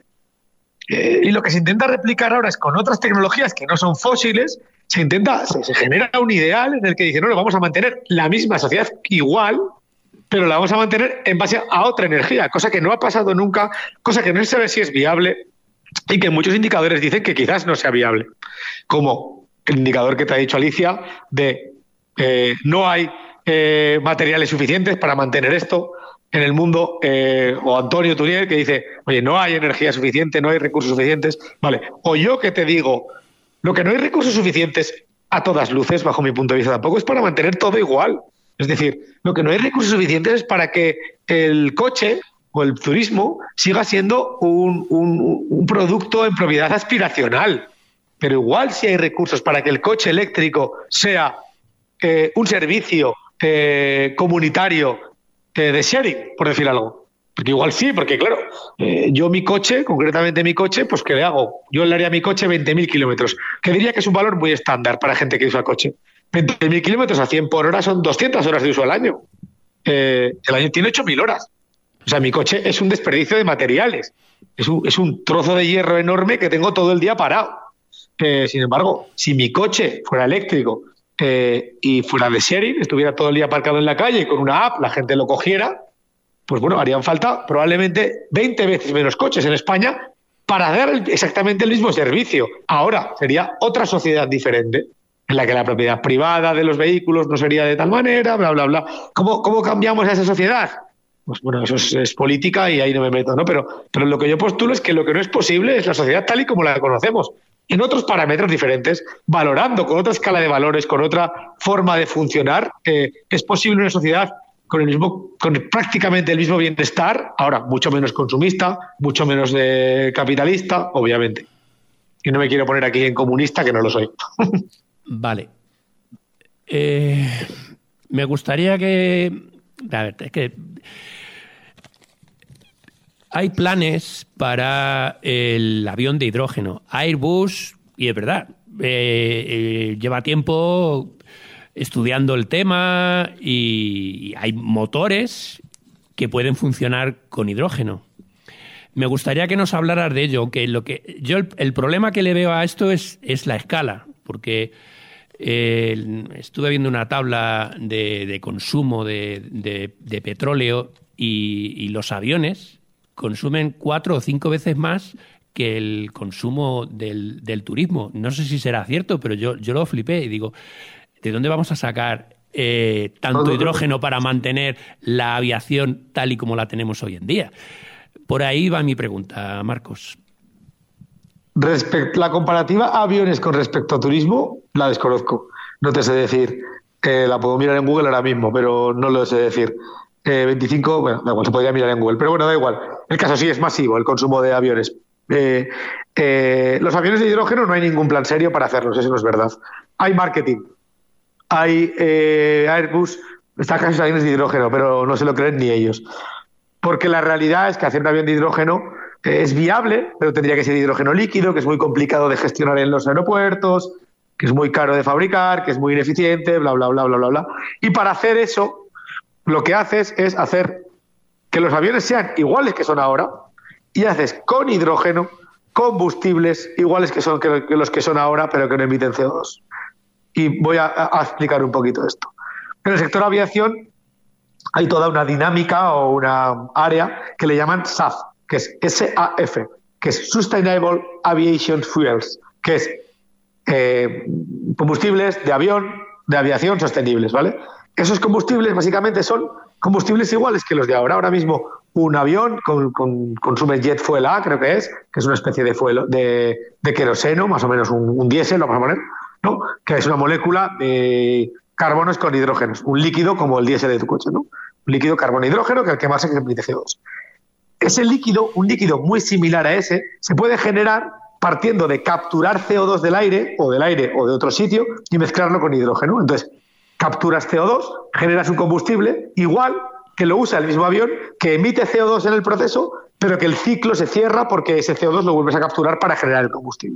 y lo que se intenta replicar ahora es con otras tecnologías que no son fósiles, se genera un ideal en el que dice, no, vamos a mantener la misma sociedad igual, pero la vamos a mantener en base a otra energía, cosa que no ha pasado nunca, cosa que no se sabe si es viable y que muchos indicadores dicen que quizás no sea viable, como el indicador que te ha dicho Alicia de no hay materiales suficientes para mantener esto en el mundo, o Antonio Turiel que dice, oye, no hay energía suficiente, no hay recursos suficientes, vale, o yo que te digo, lo que no hay recursos suficientes a todas luces, bajo mi punto de vista tampoco, es para mantener todo igual. Es decir, lo que no hay recursos suficientes es para que el coche o el turismo siga siendo un producto en propiedad aspiracional. Pero igual si hay recursos para que el coche eléctrico sea un servicio comunitario de sharing, por decir algo. Porque igual sí, porque claro, yo mi coche, concretamente mi coche, pues ¿qué le hago? Yo le haría a mi coche 20.000 kilómetros, que diría que es un valor muy estándar para gente que usa coche. 20.000 kilómetros a 100 por hora son 200 horas de uso al año. El año tiene 8.000 horas. O sea, mi coche es un desperdicio de materiales. Es un trozo de hierro enorme que tengo todo el día parado. Sin embargo, si mi coche fuera eléctrico y fuera de sharing, estuviera todo el día aparcado en la calle y con una app la gente lo cogiera, pues bueno, harían falta probablemente 20 veces menos coches en España para dar exactamente el mismo servicio. Ahora sería otra sociedad diferente, en la que la propiedad privada de los vehículos no sería de tal manera, bla, bla, bla. ¿Cómo cambiamos a esa sociedad? Pues bueno, eso es política y ahí no me meto, ¿no? Pero lo que yo postulo es que lo que no es posible es la sociedad tal y como la conocemos, en otros parámetros diferentes, valorando con otra escala de valores, con otra forma de funcionar. Es posible una sociedad con prácticamente el mismo bienestar, ahora mucho menos consumista, mucho menos capitalista, obviamente. Y no me quiero poner aquí en comunista, que no lo soy. Vale. Me gustaría que... A ver, es que hay planes para el avión de hidrógeno. Airbus, y es verdad, lleva tiempo estudiando el tema y hay motores que pueden funcionar con hidrógeno. Me gustaría que nos hablaras de ello, que yo el problema que le veo a esto es la escala, porque estuve viendo una tabla de consumo de petróleo y los aviones consumen 4 o 5 veces más que el consumo del turismo. No sé si será cierto, pero yo lo flipé y digo, ¿de dónde vamos a sacar tanto hidrógeno para mantener la aviación tal y como la tenemos hoy en día? Por ahí va mi pregunta, Marcos. La comparativa a aviones con respecto a turismo la desconozco. No te sé decir. La puedo mirar en Google ahora mismo, pero no lo sé decir. 25, bueno, da igual, se podría mirar en Google, pero bueno, da igual. El caso sí es masivo, el consumo de aviones. Los aviones de hidrógeno no hay ningún plan serio para hacerlos, eso no es verdad. Hay marketing. Hay Airbus, está casi aviones de hidrógeno, pero no se lo creen ni ellos. Porque la realidad es que hacer un avión de hidrógeno es viable, pero tendría que ser hidrógeno líquido, que es muy complicado de gestionar en los aeropuertos, que es muy caro de fabricar, que es muy ineficiente, bla, bla, bla, bla, bla, bla. Y para hacer eso, lo que haces es hacer que los aviones sean iguales que son ahora y haces con hidrógeno combustibles iguales que los que son ahora, pero que no emiten CO2. Y voy a explicar un poquito esto. En el sector aviación hay toda una dinámica o una área que le llaman SAF, que es SAF, que es Sustainable Aviation Fuels, que es combustibles de aviación sostenibles, ¿vale? Esos combustibles básicamente son combustibles iguales que los de ahora. Ahora mismo un avión consume jet fuel A, creo que es una especie de fuel de queroseno, más o menos un diésel, lo vamos a poner, ¿no? Que es una molécula de carbonos con hidrógenos, un líquido como el diésel de tu coche, ¿no? Un líquido carbono-hidrógeno que al quemarse emite CO2. Ese líquido, un líquido muy similar a ese, se puede generar partiendo de capturar CO2 del aire o de otro sitio y mezclarlo con hidrógeno. Entonces, capturas CO2, generas un combustible igual que lo usa el mismo avión, que emite CO2 en el proceso, pero que el ciclo se cierra porque ese CO2 lo vuelves a capturar para generar el combustible.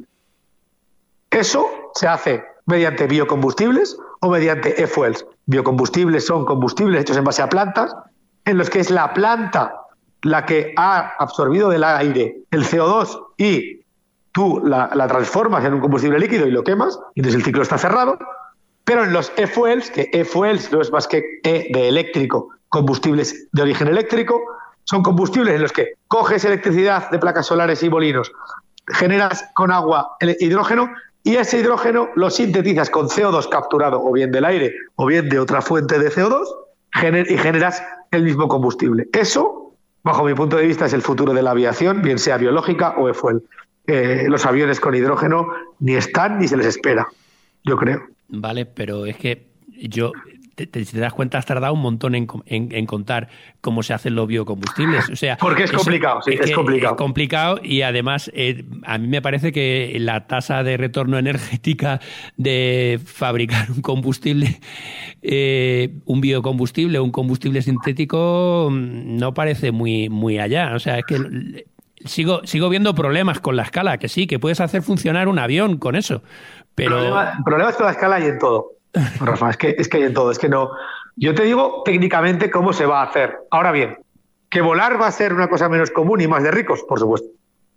Eso se hace mediante biocombustibles o mediante e-fuels. Biocombustibles son combustibles hechos en base a plantas, en los que es la planta la que ha absorbido del aire el CO2 y tú la transformas en un combustible líquido y lo quemas, y entonces el ciclo está cerrado. Pero en los e-fuels, que e-fuels no es más que E de eléctrico, combustibles de origen eléctrico, son combustibles en los que coges electricidad de placas solares y molinos, generas con agua el hidrógeno, y ese hidrógeno lo sintetizas con CO2 capturado o bien del aire o bien de otra fuente de CO2 y generas el mismo combustible. Eso, bajo mi punto de vista, es el futuro de la aviación, bien sea biológica o e-fuel. Los aviones con hidrógeno ni están ni se les espera, yo creo. Vale, pero es que si te das cuenta, has tardado un montón en contar cómo se hacen los biocombustibles. O sea, porque es complicado, sí, es complicado. Es complicado y además a mí me parece que la tasa de retorno energética de fabricar un combustible, un biocombustible, un combustible sintético, no parece muy allá. O sea, es que sigo viendo problemas con la escala, que sí, que puedes hacer funcionar un avión con eso, pero... Problemas con la escala y en todo. Rafa, es que hay en todo, es que no. Yo te digo técnicamente cómo se va a hacer. Ahora bien, ¿que volar va a ser una cosa menos común y más de ricos? Por supuesto.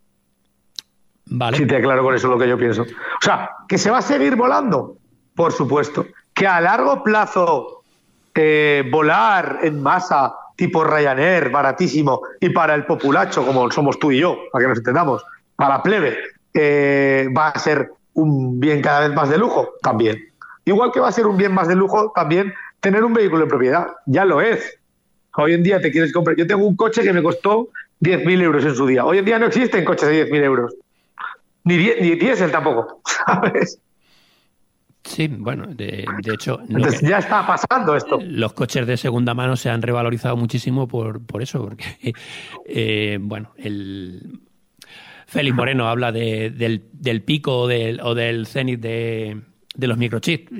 Vale. Sí, te aclaro con eso lo que yo pienso. O sea, ¿que se va a seguir volando? Por supuesto. ¿Que a largo plazo volar en masa tipo Ryanair, baratísimo, y para el populacho, como somos tú y yo, para que nos entendamos, para la plebe, va a ser un bien cada vez más de lujo? También. Igual que va a ser un bien más de lujo también tener un vehículo en propiedad. Ya lo es. Hoy en día te quieres comprar... Yo tengo un coche que me costó 10.000 euros en su día. Hoy en día no existen coches de 10.000 euros. Ni diésel tampoco, ¿sabes? Sí, bueno, de hecho... Entonces ya está pasando esto. Los coches de segunda mano se han revalorizado muchísimo por eso, porque, bueno, Félix Moreno habla del pico o del cenit de los microchips.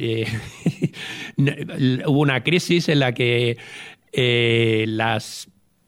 Hubo una crisis en la que las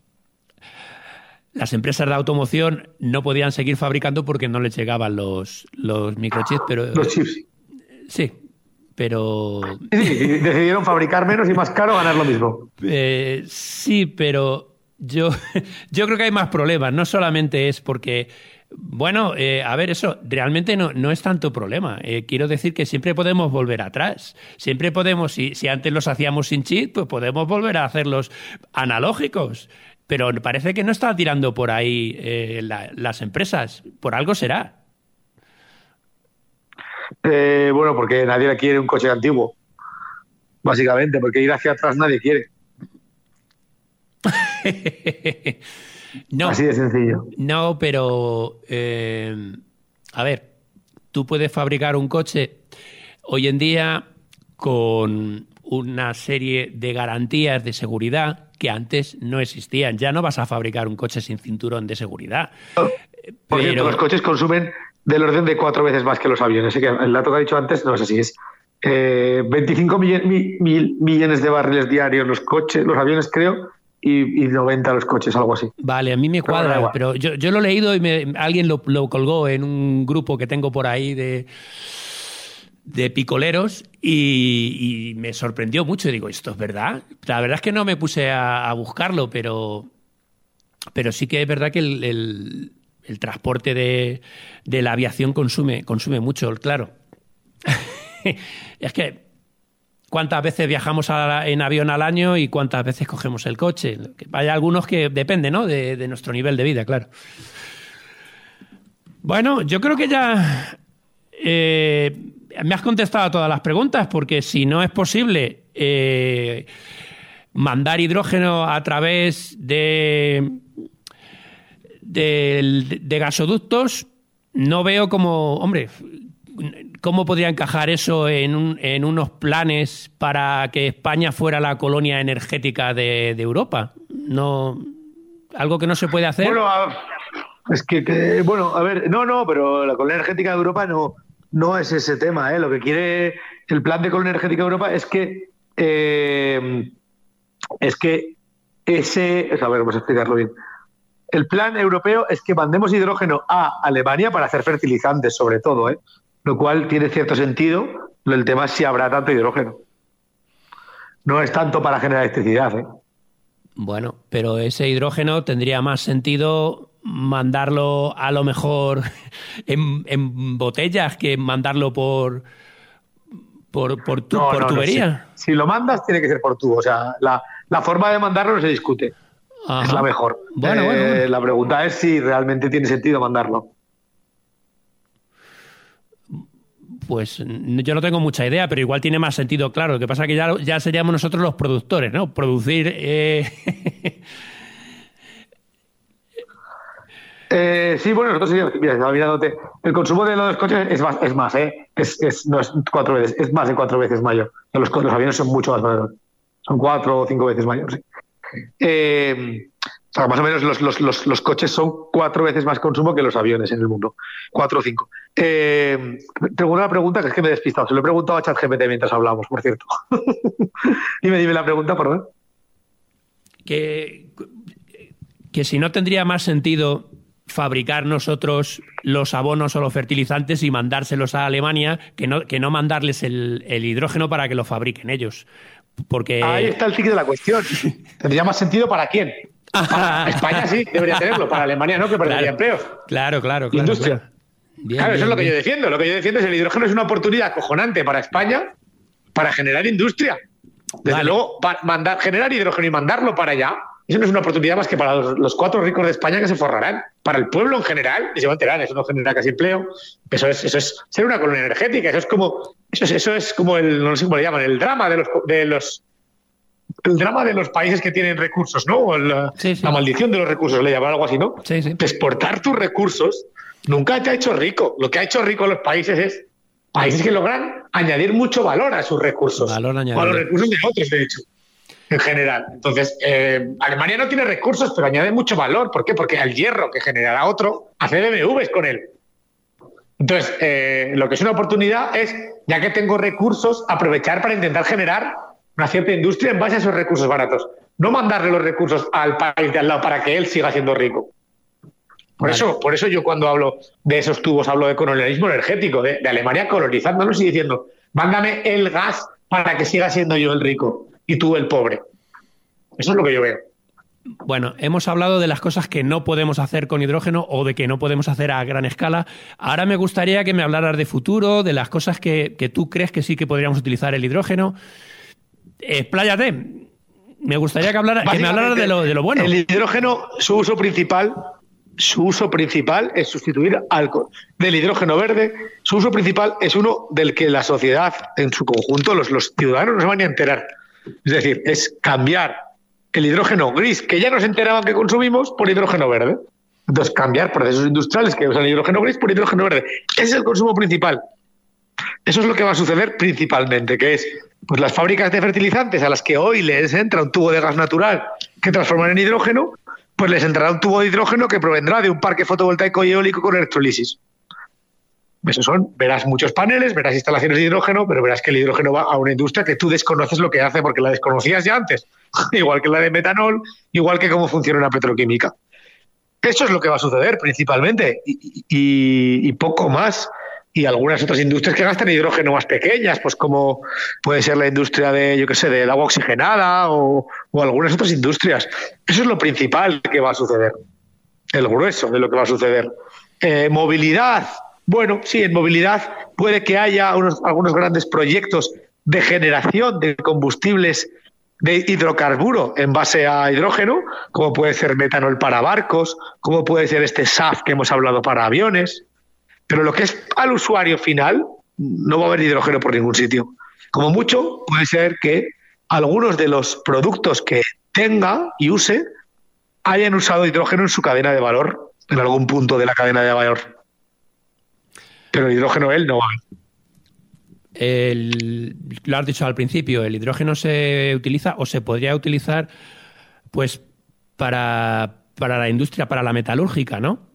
empresas de automoción no podían seguir fabricando porque no les llegaban los microchips, pero... Los chips. Sí, pero... Sí, decidieron fabricar menos y más caro, ganar lo mismo. Sí, pero yo creo que hay más problemas. No solamente es porque... Bueno, a ver, eso realmente no es tanto problema. Quiero decir que siempre podemos volver atrás. Siempre podemos, si antes los hacíamos sin chip, pues podemos volver a hacerlos analógicos. Pero parece que no está tirando por ahí las empresas. Por algo será. Bueno, porque nadie quiere un coche antiguo. Básicamente, porque ir hacia atrás nadie quiere. No, así de sencillo. No, pero a ver, tú puedes fabricar un coche hoy en día con una serie de garantías de seguridad que antes no existían. Ya no vas a fabricar un coche sin cinturón de seguridad. Por cierto, los coches consumen del orden de 4 veces más que los aviones. Así que el dato que ha dicho antes no es así. Es 25 millones de barriles diarios los aviones, creo, y 90 los coches, algo así. Vale, a mí me cuadra, pero yo lo he leído y alguien lo colgó en un grupo que tengo por ahí de picoleros y me sorprendió mucho. Y digo, ¿esto es verdad? La verdad es que no me puse a buscarlo, pero sí que es verdad que el transporte de la aviación consume mucho, claro. Es que ¿cuántas veces viajamos en avión al año y cuántas veces cogemos el coche? Hay algunos que depende, ¿no? de nuestro nivel de vida, claro. Bueno, yo creo que ya me has contestado a todas las preguntas, porque si no es posible mandar hidrógeno a través de gasoductos, no veo cómo, hombre, cómo podría encajar eso en unos planes para que España fuera la colonia energética de Europa. No, algo que no se puede hacer. Bueno, es que bueno, a ver, no, pero la colonia energética de Europa no es ese tema, ¿eh? Lo que quiere el plan de colonia energética de Europa es que a ver, vamos a explicarlo bien. El plan europeo es que mandemos hidrógeno a Alemania para hacer fertilizantes, sobre todo, ¿eh? Lo cual tiene cierto sentido. El tema es si habrá tanto hidrógeno. No es tanto para generar electricidad, ¿eh? Bueno, pero ese hidrógeno tendría más sentido mandarlo a lo mejor en botellas que mandarlo por tubería. No, si lo mandas tiene que ser por tubo. O sea, la forma de mandarlo no se discute. Ajá. Es la mejor. Bueno. La pregunta es si realmente tiene sentido mandarlo. Pues yo no tengo mucha idea, pero igual tiene más sentido, claro. Lo que pasa es que ya seríamos nosotros los productores, ¿no? Producir... sí, bueno, nosotros, mira, estaba mirándote. El consumo de los coches es más, ¿eh? No es 4 veces, es más de 4 veces mayor. Los aviones son mucho más mayores. Son 4 o 5 veces mayores. O sea, más o menos los coches son 4 veces más consumo que los aviones en el mundo. 4 o 5. Tengo una pregunta que es que me he despistado. Se lo he preguntado a ChatGPT mientras hablamos, por cierto. Dime la pregunta, perdón. Que si no tendría más sentido fabricar nosotros los abonos o los fertilizantes y mandárselos a Alemania que no mandarles el hidrógeno para que lo fabriquen ellos. Porque... Ahí está el tic de la cuestión. ¿Tendría más sentido para quién? Para España sí, debería tenerlo. Para Alemania no, que perdería empleos. Claro. Industria. Claro. Bien, eso es lo que bien. yo defiendo. Lo que yo defiendo es el hidrógeno es una oportunidad acojonante para España para generar industria. Desde luego, generar hidrógeno y mandarlo para allá, eso no es una oportunidad más que para los 4 ricos de España que se forrarán. Para el pueblo en general, y se va a enterar, eso no genera casi empleo. Eso es ser una colonia energética. Eso es como no sé cómo le llaman, el drama de el drama de los países que tienen recursos, ¿no? O la maldición de los recursos, le llaman algo así, ¿no? Sí. Exportar tus recursos nunca te ha hecho rico. Lo que ha hecho rico a los países es países que logran añadir mucho valor a sus recursos. O a los recursos de otros, de hecho, en general. Entonces, Alemania no tiene recursos, pero añade mucho valor. ¿Por qué? Porque el hierro que generará otro hace BMWs con él. Entonces, lo que es una oportunidad es, ya que tengo recursos, aprovechar para intentar generar una cierta industria en base a esos recursos baratos. No mandarle los recursos al país de al lado para que él siga siendo rico. Por eso yo cuando hablo de esos tubos hablo de colonialismo energético, de Alemania colonizándonos y diciendo, mándame el gas para que siga siendo yo el rico y tú el pobre. Eso es lo que yo veo. Bueno, hemos hablado de las cosas que no podemos hacer con hidrógeno o de que no podemos hacer a gran escala. Ahora me gustaría que me hablaras de futuro, de las cosas que tú crees que sí que podríamos utilizar el hidrógeno. Expláyate. Me gustaría que me hablaras de lo bueno. El hidrógeno, su uso principal es sustituir alcohol. Del hidrógeno verde, su uso principal es uno del que la sociedad en su conjunto, los ciudadanos no se van a enterar. Es decir, es cambiar el hidrógeno gris, que ya nos enteraban que consumimos, por hidrógeno verde. Entonces, cambiar procesos industriales que usan hidrógeno gris por hidrógeno verde. Ese es el consumo principal. Eso es lo que va a suceder principalmente, que es pues las fábricas de fertilizantes a las que hoy les entra un tubo de gas natural que transforman en hidrógeno, pues les entrará un tubo de hidrógeno que provendrá de un parque fotovoltaico y eólico con electrolisis. Verás muchos paneles, verás instalaciones de hidrógeno, pero verás que el hidrógeno va a una industria que tú desconoces lo que hace porque la desconocías ya antes, igual que la de metanol, igual que cómo funciona una petroquímica. Eso es lo que va a suceder principalmente y poco más. Y algunas otras industrias que gastan hidrógeno más pequeñas, pues como puede ser la industria del agua oxigenada o algunas otras industrias. Eso es lo principal que va a suceder, el grueso de lo que va a suceder. Movilidad. Bueno, sí, en movilidad puede que haya algunos grandes proyectos de generación de combustibles de hidrocarburo en base a hidrógeno, como puede ser metanol para barcos, como puede ser este SAF que hemos hablado para aviones. Pero lo que es al usuario final, no va a haber hidrógeno por ningún sitio. Como mucho, puede ser que algunos de los productos que tenga y use hayan usado hidrógeno en su cadena de valor, en algún punto de la cadena de valor. Pero el hidrógeno él no va a haber. Lo has dicho al principio, el hidrógeno se utiliza o se podría utilizar pues para la industria, para la metalúrgica, ¿no?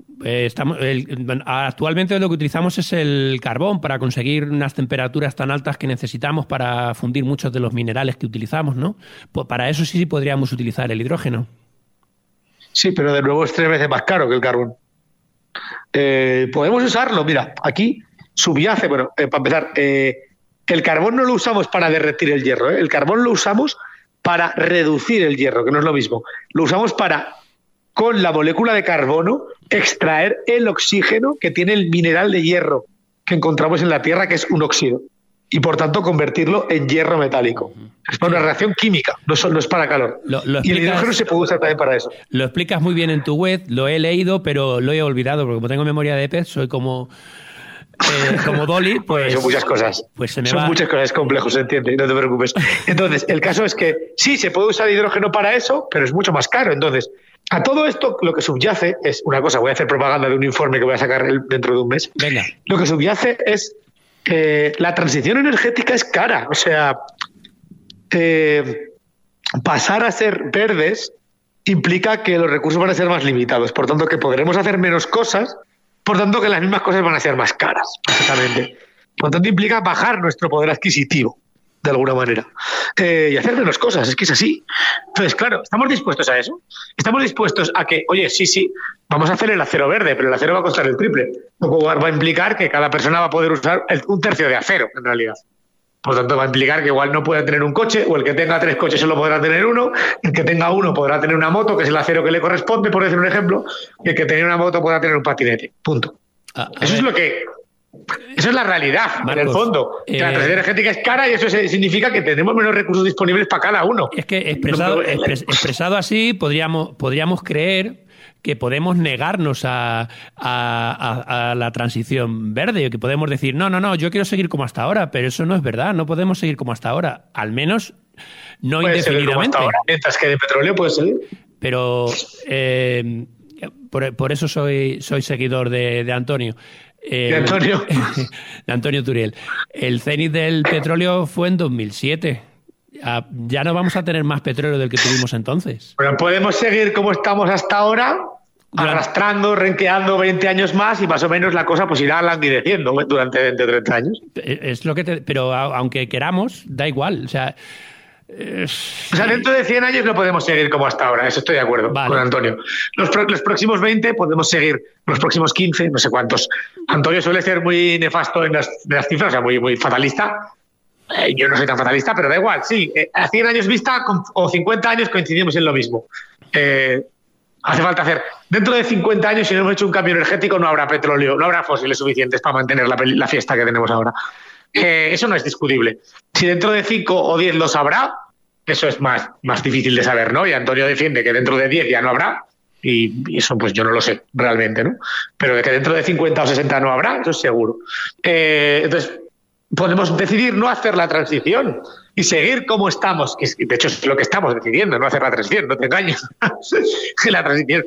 Actualmente lo que utilizamos es el carbón para conseguir unas temperaturas tan altas que necesitamos para fundir muchos de los minerales que utilizamos, ¿no? Pues para eso sí podríamos utilizar el hidrógeno. Sí, pero de nuevo es 3 veces más caro que el carbón. Podemos usarlo, mira, aquí subyace, para empezar, el carbón no lo usamos para derretir el hierro, el carbón lo usamos para reducir el hierro, que no es lo mismo. Lo usamos para, con la molécula de carbono, extraer el oxígeno que tiene el mineral de hierro que encontramos en la Tierra, que es un óxido, y por tanto convertirlo en hierro metálico. Es para una reacción química, no es para calor. Y el hidrógeno se puede usar también para eso. Lo explicas muy bien en tu web, lo he leído, pero lo he olvidado, porque como tengo memoria de pez, soy como Dolly, pues... Son muchas cosas. Pues son muchas cosas, es complejo, se entiende, no te preocupes. Entonces, el caso es que sí, se puede usar hidrógeno para eso, pero es mucho más caro. Entonces, a todo esto lo que subyace es una cosa, voy a hacer propaganda de un informe que voy a sacar dentro de un mes. Venga. Lo que subyace es la transición energética es cara. O sea, pasar a ser verdes implica que los recursos van a ser más limitados, por tanto que podremos hacer menos cosas, por tanto que las mismas cosas van a ser más caras, básicamente. Por tanto implica bajar nuestro poder adquisitivo, de alguna manera, y hacer menos cosas, es que es así. Entonces, claro, ¿estamos dispuestos a eso? ¿Estamos dispuestos a que, oye, sí, vamos a hacer el acero verde, pero el acero va a costar el triple? Lo cual va a implicar que cada persona va a poder usar un tercio de acero, en realidad. Por tanto, va a implicar que igual no pueda tener un coche, o el que tenga 3 coches solo podrá tener uno, el que tenga uno podrá tener una moto, que es el acero que le corresponde, por decir un ejemplo, y el que tenga una moto podrá tener un patinete. Punto. Eso es la realidad, Marcos, en el fondo. Que la transición energética es cara y eso significa que tenemos menos recursos disponibles para cada uno. Es que expresado así, podríamos creer que podemos negarnos a la transición verde, que podemos decir, no, yo quiero seguir como hasta ahora, pero eso no es verdad, no podemos seguir como hasta ahora. Al menos no puede indefinidamente. Ahora, mientras que de petróleo puede seguir. Pero por eso soy seguidor de Antonio. De Antonio. De Antonio Turiel. El cenit del petróleo fue en 2007. Ya no vamos a tener más petróleo del que tuvimos entonces. Pero podemos seguir como estamos hasta ahora, arrastrando, renqueando 20 años más y más o menos la cosa pues irá languideciendo durante 20 o 30 años. Es lo que pero aunque queramos, da igual. O sea, dentro de 100 años no podemos seguir como hasta ahora, eso estoy de acuerdo con Antonio. Los próximos 20 podemos seguir, los próximos 15, no sé cuántos. Antonio suele ser muy nefasto en las cifras, o sea, muy, muy fatalista. Yo no soy tan fatalista, pero da igual, sí. A 100 años vista o 50 años coincidimos en lo mismo. Hace falta hacer. Dentro de 50 años, si no hemos hecho un cambio energético, no habrá petróleo, no habrá fósiles suficientes para mantener la fiesta que tenemos ahora. Eso no es discutible. Si dentro de 5 o 10 los habrá, eso es más difícil de saber, ¿no? Y Antonio defiende que dentro de 10 ya no habrá, y eso pues yo no lo sé realmente, ¿no? Pero de que dentro de 50 o 60 no habrá, eso es seguro. Entonces, podemos decidir no hacer la transición y seguir como estamos, que de hecho es lo que estamos decidiendo, no hacer la transición, no te engañes. La transición,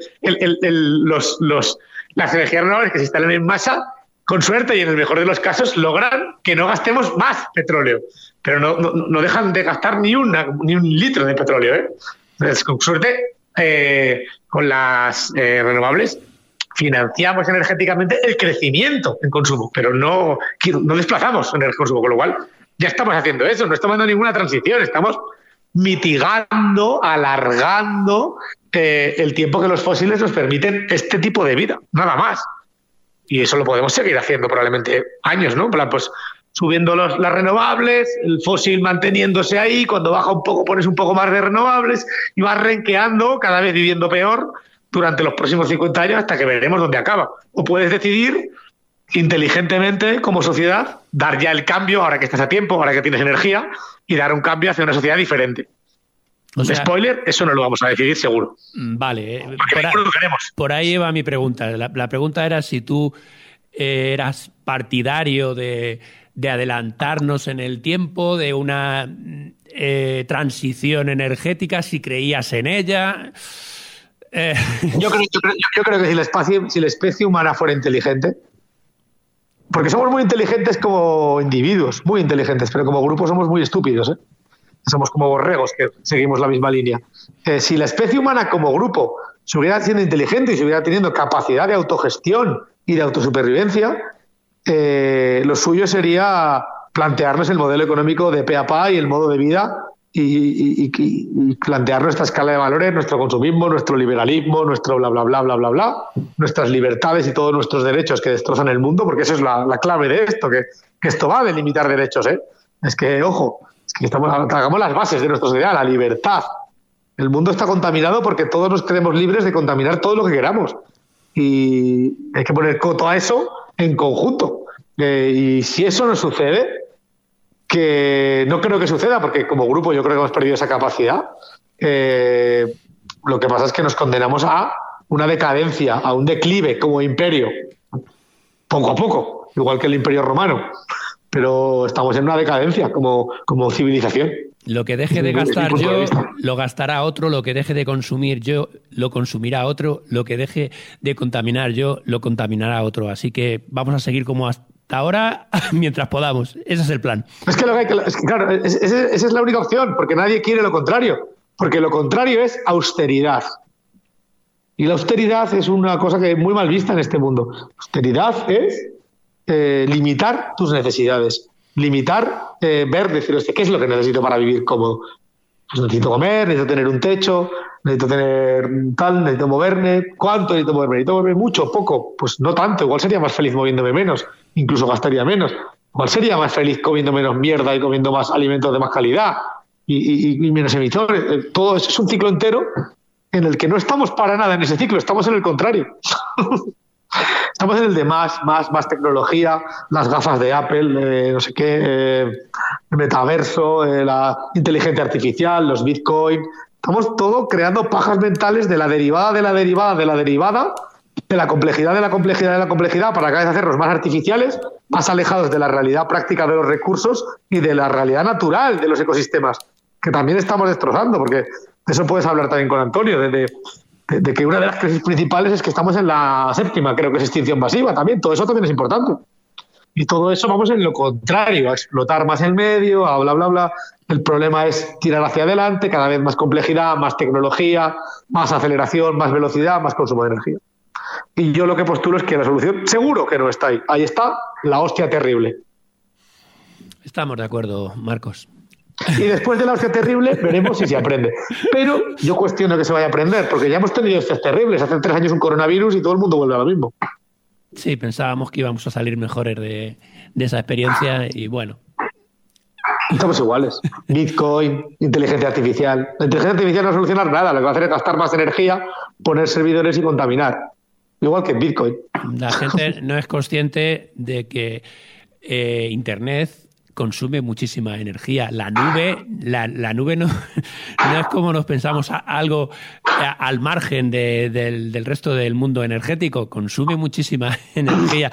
las energías renovables que se instalan en masa, con suerte y en el mejor de los casos, logran que no gastemos más petróleo, pero no dejan de gastar ni un litro de petróleo, ¿eh? Entonces, con suerte, con las renovables, financiamos energéticamente el crecimiento en consumo, pero no desplazamos en el consumo, con lo cual ya estamos haciendo eso, no estamos dando ninguna transición, estamos mitigando, alargando el tiempo que los fósiles nos permiten este tipo de vida, nada más. Y eso lo podemos seguir haciendo probablemente años, ¿no? En plan, pues subiendo las renovables, el fósil manteniéndose ahí, cuando baja un poco pones un poco más de renovables y vas renqueando, cada vez viviendo peor durante los próximos 50 años hasta que veremos dónde acaba. O puedes decidir inteligentemente como sociedad dar ya el cambio, ahora que estás a tiempo, ahora que tienes energía, y dar un cambio hacia una sociedad diferente. O sea, spoiler, eso no lo vamos a decidir seguro. Vale. Queremos. Por ahí va mi pregunta. La pregunta era si tú eras partidario de adelantarnos en el tiempo, de una transición energética, si creías en ella. Yo creo que si la especie humana fuera inteligente, porque somos muy inteligentes como individuos, muy inteligentes, pero como grupo somos muy estúpidos, ¿eh? Somos como borregos que seguimos la misma línea. Si la especie humana como grupo se hubiera siendo inteligente y se hubiera teniendo capacidad de autogestión y de autosupervivencia, lo suyo sería plantearnos el modelo económico de pe a pa y el modo de vida y plantear nuestra escala de valores, nuestro consumismo, nuestro liberalismo, nuestro bla, bla, bla, bla, bla, bla, nuestras libertades y todos nuestros derechos que destrozan el mundo, porque eso es la clave de esto, que esto va de limitar derechos, ¿eh? Es que, ojo, es que tragamos las bases de nuestra sociedad, la libertad. El mundo está contaminado porque todos nos creemos libres de contaminar todo lo que queramos. Y hay que poner coto a eso en conjunto. Y si eso no sucede, que no creo que suceda, porque como grupo yo creo que hemos perdido esa capacidad, lo que pasa es que nos condenamos a una decadencia, a un declive como imperio, poco a poco, igual que el Imperio Romano. Pero estamos en una decadencia como civilización. Lo que deje de gastar yo, lo gastará otro. Lo que deje de consumir yo, lo consumirá otro. Lo que deje de contaminar yo, lo contaminará otro. Así que vamos a seguir como hasta ahora mientras podamos. Ese es el plan. Claro, esa es la única opción, porque nadie quiere lo contrario. Porque lo contrario es austeridad. Y la austeridad es una cosa que es muy mal vista en este mundo. Austeridad es limitar tus necesidades, decir, ¿qué es lo que necesito para vivir cómodo? Pues necesito comer, necesito tener un techo, necesito tener tal, necesito moverme. ¿Cuánto necesito moverme? ¿Necesito moverme mucho? ¿Poco? Pues no tanto, igual sería más feliz moviéndome menos, incluso gastaría menos. Igual sería más feliz comiendo menos mierda y comiendo más alimentos de más calidad y menos emisores. Todo eso es un ciclo entero en el que no estamos para nada en ese ciclo, estamos en el contrario. Estamos en el de más tecnología, las gafas de Apple, no sé qué, el metaverso, la inteligencia artificial, los Bitcoin. Estamos todo creando pajas mentales de la derivada de la derivada de la derivada, de la complejidad de la complejidad de la complejidad, para cada vez hacernos más artificiales, más alejados de la realidad práctica de los recursos y de la realidad natural de los ecosistemas. que también estamos destrozando, porque de eso puedes hablar también con Antonio, de que una de las crisis principales es que estamos en la 7ª, creo que es extinción masiva también, todo eso también es importante. Y todo eso vamos en lo contrario, a explotar más el medio, a bla, bla, bla. El problema es tirar hacia adelante, cada vez más complejidad, más tecnología, más aceleración, más velocidad, más consumo de energía. Y yo lo que postulo es que la solución seguro que no está ahí. Ahí está la hostia terrible. Estamos de acuerdo, Marcos. Y después de la hostia terrible veremos si se aprende. Pero yo cuestiono que se vaya a aprender, porque ya hemos tenido hostias terribles. Hace 3 años un coronavirus y todo el mundo vuelve a lo mismo. Sí, pensábamos que íbamos a salir mejores de esa experiencia y bueno. Estamos iguales. Bitcoin, inteligencia artificial. La inteligencia artificial no va a solucionar nada. Lo que va a hacer es gastar más energía, poner servidores y contaminar. Igual que Bitcoin. La gente no es consciente de que Internet consume muchísima energía. La nube no es como nos pensamos algo al margen del resto del mundo energético. Consume muchísima energía.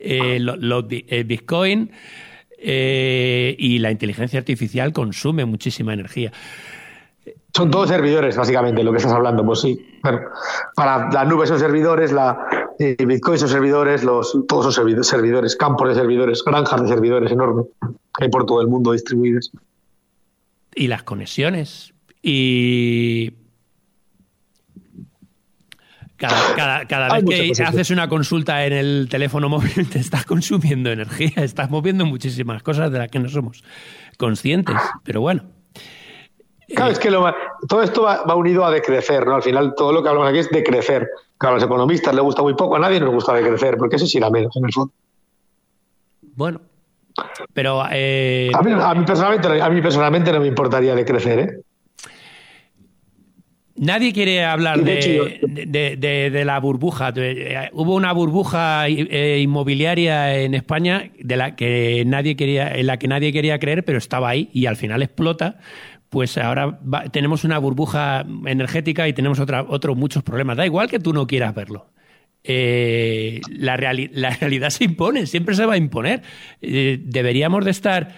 Bitcoin y la inteligencia artificial consume muchísima energía. Son todos servidores, básicamente, lo que estás hablando. Pues sí. Bueno, para la nube son servidores, Bitcoin son servidores, todos son servidores, campos de servidores, granjas de servidores enormes, que hay por todo el mundo distribuidos. Y las conexiones. Y cada vez que haces una consulta en el teléfono móvil te estás consumiendo energía, estás moviendo muchísimas cosas de las que no somos conscientes. Pero bueno. Claro, es que todo esto va unido a decrecer, ¿no? Al final todo lo que hablamos aquí es decrecer. Claro, a los economistas les gusta muy poco, a nadie nos gusta decrecer, porque eso sí da menos en el fondo. Bueno, pero... A mí personalmente no me importaría decrecer, ¿eh? Nadie quiere hablar de la burbuja. Hubo una burbuja inmobiliaria en España en la que nadie quería creer, pero estaba ahí y al final explota. Pues ahora tenemos una burbuja energética y tenemos otros muchos problemas. Da igual que tú no quieras verlo. La realidad se impone, siempre se va a imponer. Deberíamos de estar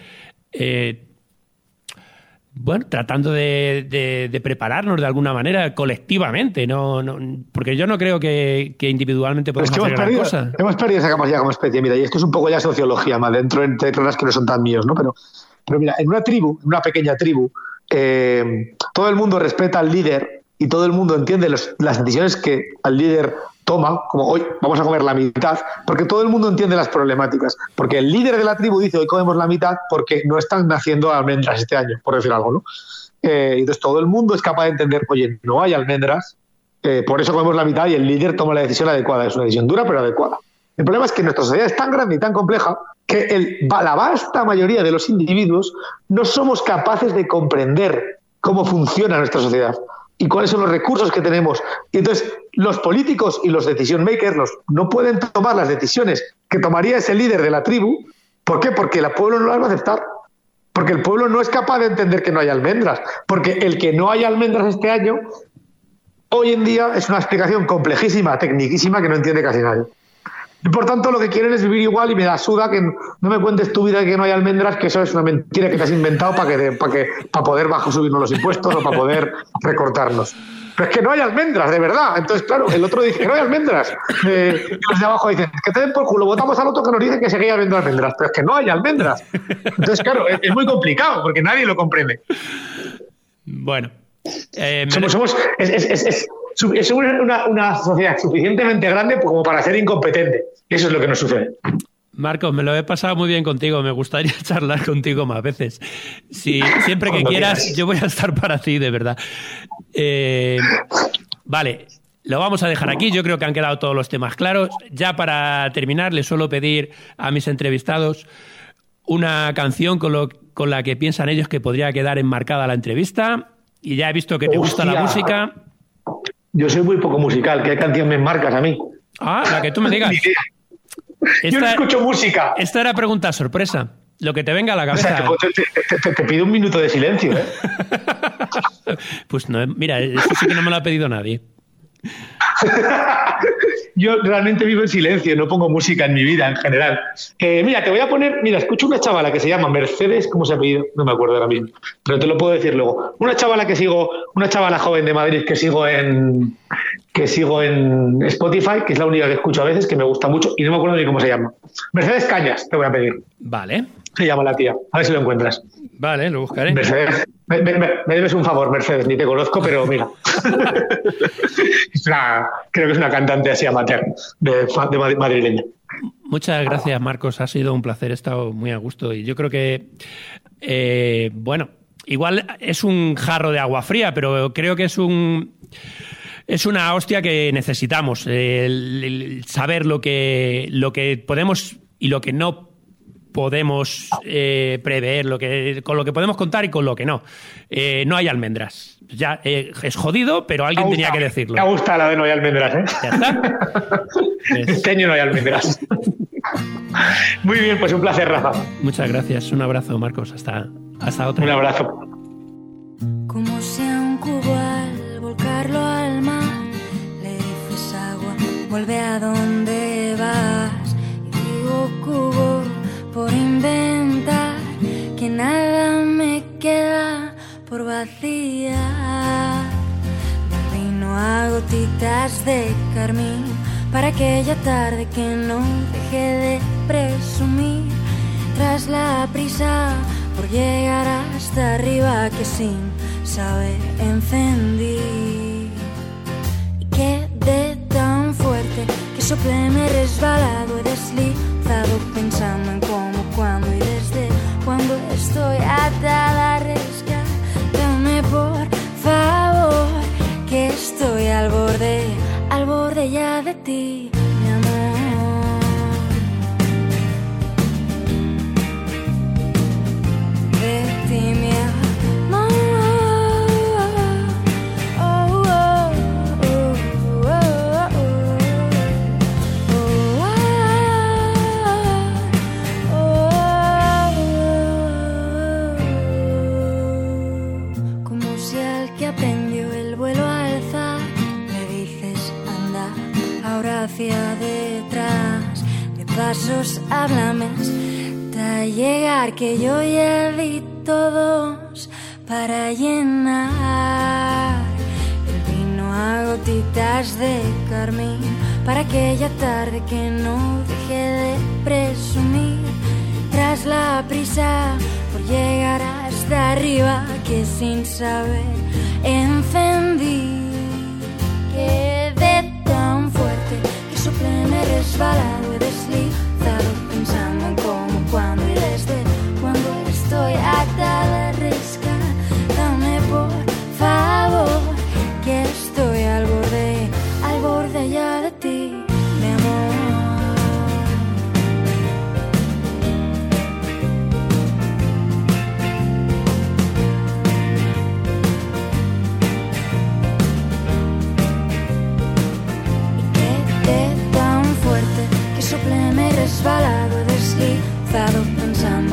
tratando de prepararnos de alguna manera colectivamente, no, porque yo no creo que individualmente podamos hacer gran cosa. Hemos perdido esa capacidad como especie. Mira, y esto es un poco ya sociología, más dentro de cosas que no son tan míos, ¿no? Pero mira, en una pequeña tribu, todo el mundo respeta al líder y todo el mundo entiende las decisiones que al líder toma, como hoy vamos a comer la mitad, porque todo el mundo entiende las problemáticas, porque el líder de la tribu dice hoy comemos la mitad porque no están naciendo almendras este año, por decir algo, ¿no? Entonces todo el mundo es capaz de entender, oye, no hay almendras, por eso comemos la mitad y el líder toma la decisión adecuada. Es una decisión dura pero adecuada. El problema es que nuestra sociedad es tan grande y tan compleja que la vasta mayoría de los individuos no somos capaces de comprender cómo funciona nuestra sociedad y cuáles son los recursos que tenemos. Y entonces los políticos y los decision makers no pueden tomar las decisiones que tomaría ese líder de la tribu. ¿Por qué? Porque el pueblo no las va a aceptar. Porque el pueblo no es capaz de entender que no hay almendras. Porque el que no hay almendras este año, hoy en día es una explicación complejísima, tecniquísima, que no entiende casi nadie. Y por tanto lo que quieren es vivir igual y me da suda que no me cuentes tu vida de que no hay almendras, que eso es una mentira que te has inventado para poder subirnos los impuestos o para poder recortarnos. Pero es que no hay almendras, de verdad. Entonces, claro, el otro dice que no hay almendras. Y los de abajo dicen que te den por culo, votamos al otro que nos dice que sigue habiendo almendras. Pero es que no hay almendras. Entonces, claro, es muy complicado porque nadie lo comprende. Bueno. Es una sociedad suficientemente grande como para ser incompetente. Eso es lo que nos sucede. Marcos, me lo he pasado muy bien contigo. Me gustaría charlar contigo más veces. Siempre que quieras, yo voy a estar para ti, de verdad. Vale, lo vamos a dejar aquí. Yo creo que han quedado todos los temas claros. Ya para terminar, les suelo pedir a mis entrevistados una canción con la que piensan ellos que podría quedar enmarcada la entrevista. Y ya he visto que te gusta la música. Yo soy muy poco musical. ¿Qué canción me enmarcas a mí? La que tú me digas. Yo no escucho música. Esta era pregunta sorpresa. Lo que te venga a la cabeza. O sea, te pido un minuto de silencio, ¿eh? Pues no, mira, eso sí que no me lo ha pedido nadie. Yo realmente vivo en silencio, no pongo música en mi vida en general. Mira, te voy a poner, escucho una chavala que se llama Mercedes, ¿cómo se ha apellido? No me acuerdo ahora mismo, pero te lo puedo decir luego. Una chavala joven de Madrid que sigo en Spotify, que es la única que escucho a veces, que me gusta mucho y no me acuerdo ni cómo se llama. Mercedes Cañas, te voy a pedir. Vale. Se llama la tía, a ver si lo encuentras. Vale, lo buscaré. Mercedes, me debes un favor, Mercedes, ni te conozco, pero mira. Creo que es una cantante así amateur, de madrileña. Muchas gracias, Marcos. Ha sido un placer, he estado muy a gusto y yo creo que, bueno, igual es un jarro de agua fría, pero creo que es una hostia que necesitamos, el saber lo que podemos y lo que no podemos prever, con lo que podemos contar y con lo que no. No hay almendras. Ya es jodido, pero alguien tenía que decirlo. Me gusta la de no hay almendras, ¿eh? ¿Ya está? Este año no hay almendras. Muy bien, pues un placer, Rafa. Muchas gracias. Un abrazo, Marcos. Hasta otra. Un abrazo. Como sea un cubo al volcarlo al mar, le dices agua, vuelve a donde vas. Y digo cubo por inventar, que nada me queda por vaciar. Vino a gotitas de carmín para aquella tarde que no dejé de presumir. Tras la prisa por llegar hasta arriba que sin saber encendí. Y quedé tan fuerte que soplé, me he resbalado, he deslizado pensando en cómo, cuándo y desde cuando estoy atada. Rescátame por favor, que estoy al borde ya de ti, mi amor. De ti, mi amor. Oh, oh, oh, oh, oh. Como si al que aprendió el vuelo a alzar le dices anda ahora hacia detrás, de pasos háblame hasta llegar, que yo ya di todos para llenar. El vino a gotitas de carmín para aquella tarde que no dejé de presumir. Tras la prisa por llegar hasta arriba que sin saber encendí. Quedé tan fuerte que soplé, me he resbalado, he deslizado pensando en cómo, cuándo y desde cuando estoy atada. Rescátame por favor, que estoy al borde ya de ti, mi amor. Soplé, me he resbalado, he deslizado pensando